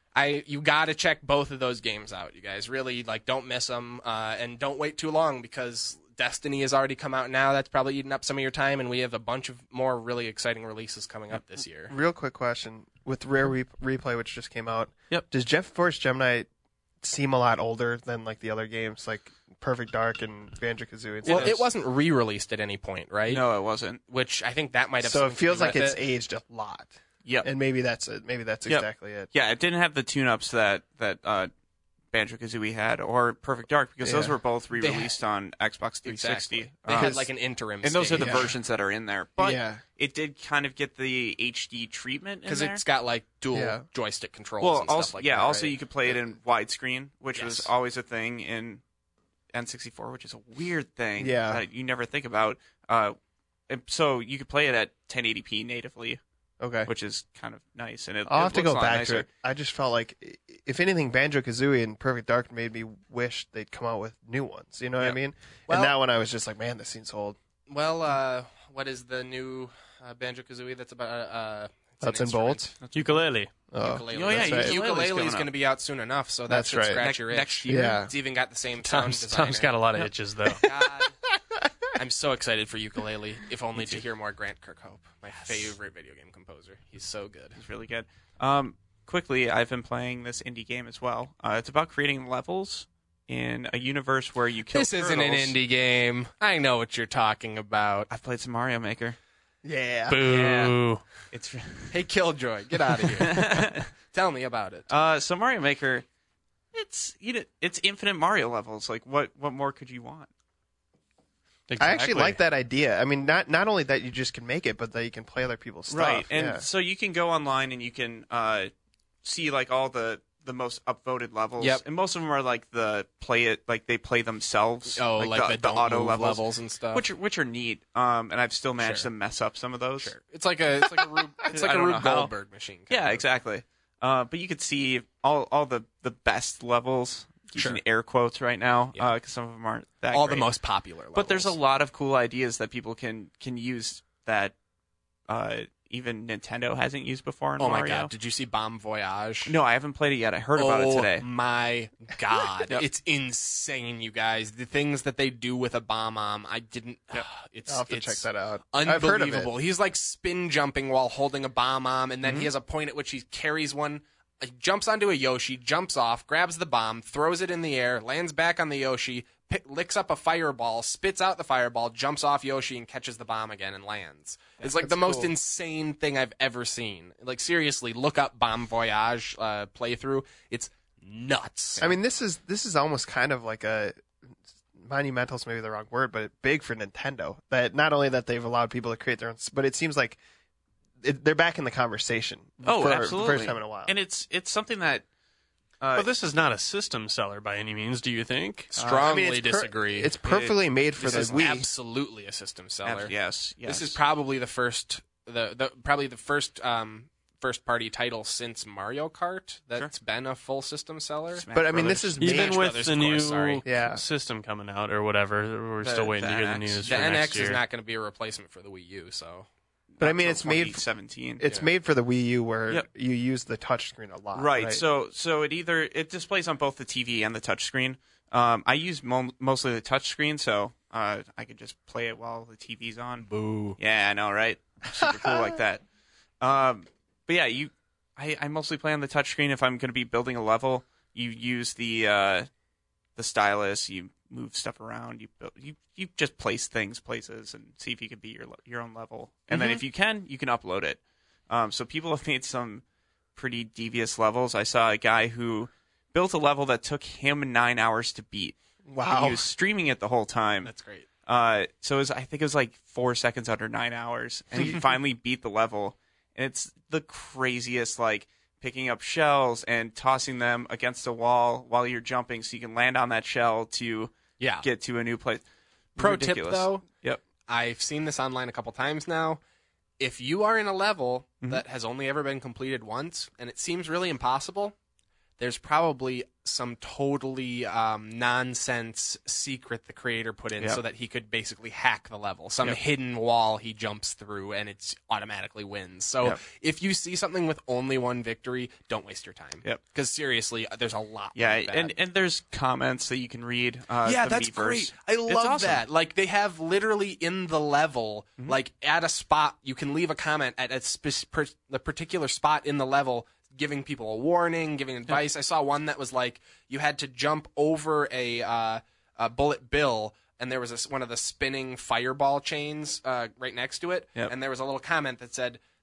I you got to check both of those games out, you guys. Really, like, don't miss them, uh, and don't wait too long because Destiny has already come out now. That's probably eating up some of your time, and we have a bunch of more really exciting releases coming up this year. Real quick question. With Rare Re- Replay, which just came out, Yep. does Jet Force Gemini seem a lot older than like the other games, like Perfect Dark and Banjo-Kazooie? and Well, stuff? it wasn't re-released at any point, right? No, it wasn't. Which I think that might have. So it something to feels do like with it's it. aged a lot. Yep. And maybe that's it. Maybe that's Yep. exactly it. Yeah, it didn't have the tune-ups that that uh, Banjo-Kazooie had or Perfect Dark because those Yeah. were both re-released They on Xbox three sixty. Exactly. They Um, had like an interim and those are the stage. Yeah. versions that are in there. But Yeah. it did kind of get the H D treatment in because there. it's got like dual Yeah. joystick controls well, and stuff also like yeah, that. also right? you could play it in widescreen, which was Yes. always a thing in N sixty-four, which is a weird thing Yeah. that you never think about. Uh, and so you could play it at ten eighty p natively, Okay. which is kind of nice. And it, I'll it have to looks a go lot back nicer. to it. I just felt like, if anything, Banjo-Kazooie and Perfect Dark made me wish they'd come out with new ones. You know what I Yep. mean? Well- and that one I was just like, man, this seems old. Well, uh, what is the new uh, Banjo-Kazooie that's about? Uh, it's an Nuts and instrument. bolts. Ukulele. Oh, Ukulele. Oh, yeah, that's right. ukulele's Ukulele's coming going to up. be out soon enough, so that That's should right. scratch Next- your itch. next year. Yeah. It's even got the same sound Tom's, designer. Tom's got a lot of itches though. God. I'm so excited for Ukulele, if only to hear more Grant Kirkhope, my favorite video game composer. He's so good. It's really good. Um, quickly, I've been playing this indie game as well. Uh, it's about creating levels in a universe where you kill This isn't an turtles. indie game. I know what you're talking about. I've played some Mario Maker. Yeah. Boo. It's Hey, Killjoy, get out of here. Tell me about it. uh, so Mario Maker. It's you know, it's infinite Mario levels. Like what what more could you want? I actually like that idea. I mean, not not only that you just can make it, but that you can play other people's stuff. Right, and yeah. so you can go online and you can uh, see like all the the most upvoted levels. Yep. And most of them are like the play it like they play themselves. Oh, like, the, the, don't auto move levels, levels and stuff. which are, which are neat. Um, and I've still managed Sure. to mess up some of those. Sure. It's like a it's like a Rube, it's like I a don't know Rube how. Goldberg machine. kind Yeah, of. exactly. Uh, but you could see all all the the best levels. Using Sure. air quotes right now because Yeah. some of them aren't that All great. the most popular levels. But there's a lot of cool ideas that people can can use that uh, even Nintendo hasn't used before in Oh my Mario. god! Did you see Bomb Voyage? No, I haven't played it yet. I heard about it Oh today. my god! Yep. It's insane, you guys. The things that they do with a bomb arm, I didn't. Yep. It's I'll have to it's check that out. Unbelievable. I've heard of it. He's like spin jumping while holding a bomb arm, and then Mm-hmm. he has a point at which he carries one. He jumps onto a Yoshi, jumps off, grabs the bomb, throws it in the air, lands back on the Yoshi, pick, licks up a fireball, spits out the fireball, jumps off Yoshi, and catches the bomb again and lands. It's like the That's most cool. insane thing I've ever seen. Like seriously, look up Bomb Voyage uh, playthrough. It's nuts. I mean, this is this is almost kind of like a monumental is maybe the wrong word, but big for Nintendo. That not only that they've allowed people to create their own, but it seems like it, they're back in the conversation. Oh, for absolutely. the first time in a while. And it's it's something that uh, But this is not a system seller by any means, do you think? Strongly I mean, it's per- disagree. it's perfectly made for this the is Wii. absolutely a system seller. ab- yes, yes. This is probably the first, the, the probably the first um, first party title since Mario Kart that's been a full system seller. Smash But I mean, Brothers. this is Smash Even made, with Brothers, the of new course, sorry. Yeah. system coming out or whatever, we're The- still waiting the to hear the N X. news The for N next X year. is not going to be a replacement for the Wii U, so but I Not mean, till it's made twenty seventeen. it's Yeah. made for the Wii U where Yep. you use the touchscreen a lot. Right. Right. So so it either it displays on both the T V and the touchscreen. Um, I use mo- mostly the touchscreen, so uh, I could just play it while the T V's on. boo. Yeah, I know, right? Super cool like that. Um, but yeah, you, I, I mostly play on the touchscreen. If I'm going to be building a level, you use the uh, the stylus. You move stuff around. You build, you you just place things places and see if you can beat your le- your own level. And then if you can, you can upload it. Um, so people have made some pretty devious levels. I saw a guy who built a level that took him nine hours to beat. wow. He was streaming it the whole time. That's great. Uh, so it was, I think it was like four seconds under nine hours, and he finally beat the level. And it's the craziest, like picking up shells and tossing them against a wall while you're jumping, so you can land on that shell to Yeah. get to a new place. Pro Ridiculous. tip though, Yep. I've seen this online a couple times now. If you are in a level Mm-hmm. that has only ever been completed once and it seems really impossible, there's probably some totally um, nonsense secret the creator put in Yep. so that he could basically hack the level. Some Yep. hidden wall he jumps through and it's automatically wins. So Yep. if you see something with only one victory, don't waste your time. Yep. Because seriously, there's a lot. Yeah, like that. and and there's comments that you can read. Uh, yeah, the that's Miiverse. great. I It's love awesome. that. Like they have literally in the level, Mm-hmm. like at a spot, you can leave a comment at a spe- per- the particular spot in the level, giving people a warning, giving advice. I saw one that was like you had to jump over a, uh, a bullet bill, and there was a s one of the spinning fireball chains uh, right next to it, Yep. and there was a little comment that said,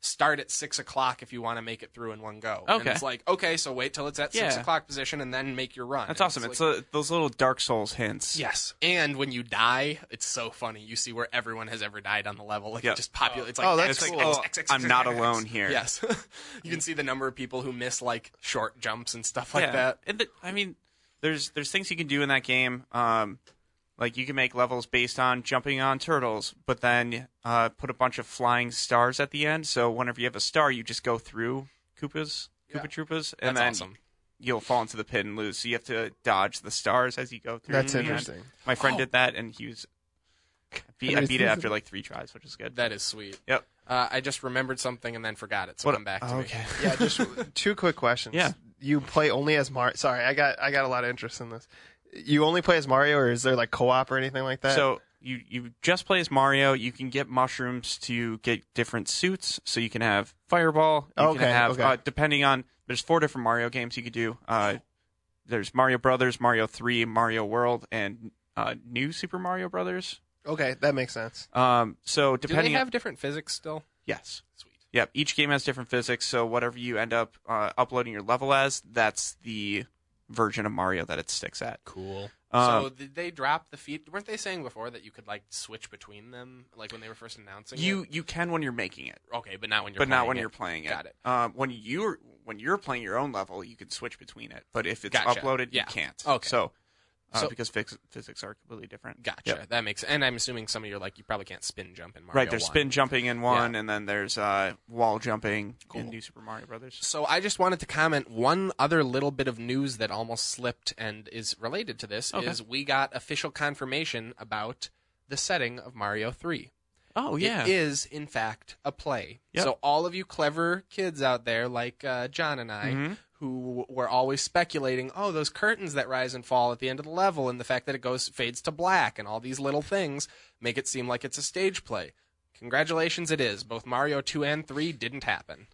start at six o'clock if you want to make it through in one go. Okay. And it's like, okay, so wait till it's at six Yeah. o'clock position and then make your run. That's And awesome. It's, like- uh, those little Dark Souls hints. Yes, and when you die, it's so funny. You see where everyone has ever died on the level. Like Yep. it just populates. It's like Oh, that's X, It's cool. like, X, oh, X, X, I'm X, not X. alone here. Yes, you can see the number of people who miss like short jumps and stuff like yeah. that. And the, I mean, there's there's things you can do in that game. Um, like you can make levels based on jumping on turtles, but then uh, put a bunch of flying stars at the end. So whenever you have a star, you just go through Koopas, Koopa Yeah. Troopas, and That's then awesome. you'll fall into the pit and lose. So you have to dodge the stars as you go through. That's the end. interesting. My friend Oh. did that, and he was. I beat, I beat it after like three tries, which is good. That is sweet. Yep. Uh, I just remembered something and then forgot it, so What- come back to oh, me. okay. Yeah, just two quick questions. Yeah. You play only as Mario. Sorry, I got I got a lot of interest in this. You only play as Mario, or is there like co-op or anything like that? So you you just play as Mario. You can get mushrooms to get different suits. So you can have Fireball. You Okay, can have okay. uh, depending on. There's four different Mario games you could do. Uh, there's Mario Brothers, Mario three, Mario World, and uh, New Super Mario Brothers. okay, that makes sense. Um, so Do they depending, have different physics still? yes, Sweet. yep. Each game has different physics. So whatever you end up uh, uploading your level as, that's the version of Mario that it sticks at. Cool. Um, so did they drop the feat? Weren't they saying before that you could like switch between them, like when they were first announcing You it? you can when you're making it. Okay, but not when you're. but not playing when it. you're playing it. Got it. Um, when you're when you're playing your own level, you can switch between it. But if it's Gotcha. uploaded, Yeah. you can't. Okay. So, uh, So- because phys- physics are completely different. Gotcha. Yep. That makes. And I'm assuming some of you are like, you probably can't spin jump in Mario. Right. There's one. spin jumping in one, Yeah. and then there's uh, wall jumping Cool. in New Super Mario Brothers. So I just wanted to comment one other little bit of news that almost slipped and is related to this Okay. is we got official confirmation about the setting of Mario three. Oh It is, in fact, a play. Yep. So all of you clever kids out there, like uh, John and I, Mhm. who were always speculating, oh, those curtains that rise and fall at the end of the level, and the fact that it goes fades to black, and all these little things make it seem like it's a stage play. Congratulations, it is. Both Mario two and three didn't happen.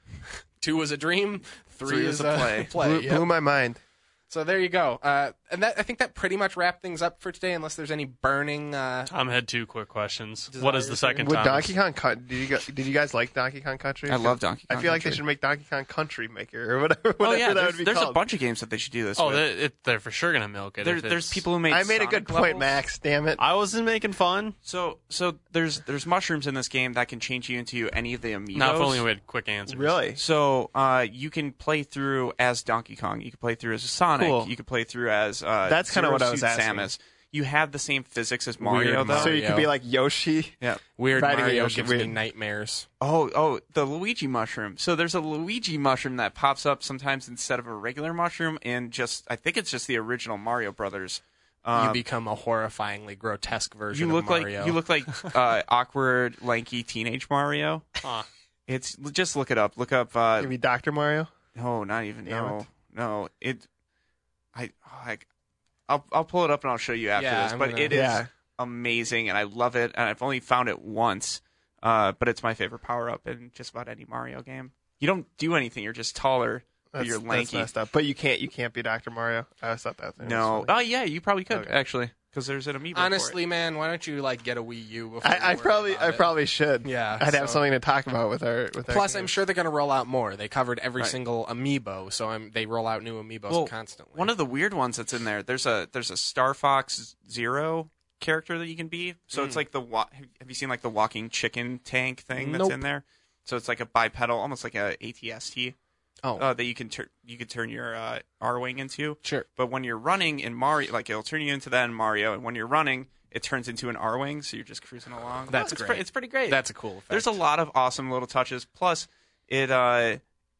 Two was a dream. Three, Three is is a play. Blew, yep. blew my mind. So there you go. Uh, and that I think that pretty much wrapped things up for today, unless there's any burning. Uh, Tom had two quick questions. Desires What is the second Would Thomas? Donkey Kong? Co- Did you guys, did you guys like Donkey Kong Country? I love Donkey Kong I feel like they Country. should make Donkey Kong Country Maker or whatever. whatever Oh yeah, that there's, would be there's called. a bunch of games that they should do this Oh, with. they, it, they're for sure gonna milk it. There, if there's it's- people who made. I made a good Sonic point, levels. Max. Damn it! I wasn't making fun. So so there's there's mushrooms in this game that can change you into any of the amiibos. Not if only we had quick answers. Really? So uh, you can play through as Donkey Kong. You can play through as Sonic. Cool. You can play through as uh, That's kinda Zero what I was Suit asking. Samus. You have the same physics as Mario, Weird though. So you Mario. could be like Yoshi. Yeah. weird Riding a Mario Yoshi gives me weird. nightmares. Oh, oh, the Luigi mushroom. So there's a Luigi mushroom that pops up sometimes instead of a regular mushroom, and just I think it's just the original Mario Brothers. Um, you become a horrifyingly grotesque version you look of Mario. like you look like uh, awkward, lanky teenage Mario. Huh. It's just look it up. Look up. Uh, Maybe Doctor Mario. no, not even. Damn No, it. no. It. I like. I'll I'll pull it up and I'll show you after Yeah, this. I'm But gonna- it is Yeah. amazing, and I love it. And I've only found it once, uh, but it's my favorite power up in just about any Mario game. You don't do anything; you're just taller, but That's, you're that's lanky. messed up. But you can't. You can't be Doctor Mario. I always thought that. Thing No, Was oh yeah, you probably could Okay. actually, because there's an amiibo. for it. Honestly, man, why don't you like get a Wii U before? I, you I worry probably. about I it? probably should. Yeah, I'd have so- something to talk about with our. With our Plus, game. I'm sure they're going to roll out more. They covered every Right. single amiibo, so I'm, they roll out new amiibos Well, constantly. One of the weird ones that's in there. There's a there's a Star Fox Zero character that you can be. So it's Mm. like the wa- have you seen like the walking chicken tank thing that's Nope. in there? So it's like a bipedal, almost like a A T S T oh, uh, that you can turn you can turn your uh, R wing into. sure. But when you're running in Mario, like it'll turn you into that in Mario, and when you're running, it turns into an R wing, so you're just cruising along. That's Oh, it's great. Pre- it's pretty great. That's a cool effect. There's a lot of awesome little touches. Plus, it uh,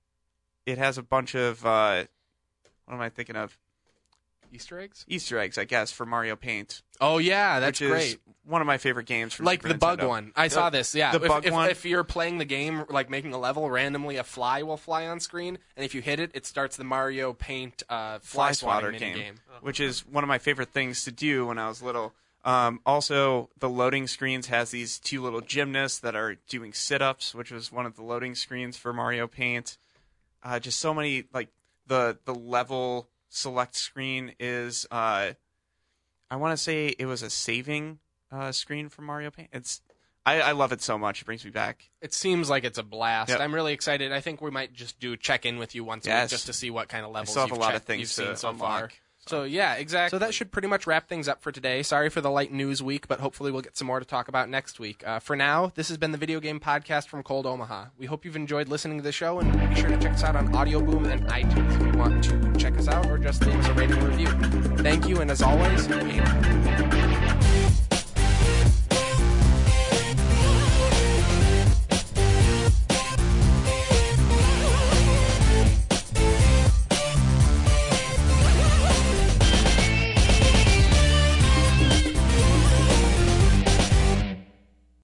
it has a bunch of uh, what am I thinking of? Easter eggs. Easter eggs, I guess, for Mario Paint. Oh yeah, that's which is great. one of my favorite games. From Like Super the bug Nintendo. one. I saw this. Yeah, the if, bug if, one? if you're playing the game, like making a level, randomly a fly will fly on screen, and if you hit it, it starts the Mario Paint uh, fly Fly swatter swatter mini game, game. which is one of my favorite things to do when I was little. Um, also, the loading screens has these two little gymnasts that are doing sit-ups, which was one of the loading screens for Mario Paint. Uh, just so many, like the the level select screen is. Uh, I want to say it was a saving uh, screen for Mario Paint. It's I, I love it so much. It brings me back. It seems like it's a blast. Yep. I'm really excited. I think we might just do check in with you once a Yes. week just to see what kind of levels still have you've, a lot checked, of things you've seen to so unlock. far. So yeah, exactly. So that should pretty much wrap things up for today. Sorry for the light news week, but hopefully we'll get some more to talk about next week. Uh, for now, this has been the Video Game Podcast from Cold Omaha. We hope you've enjoyed listening to the show, and be sure to check us out on Audio Boom and iTunes if you want to check us out or just leave us a rating and review. Thank you, and as always, game on.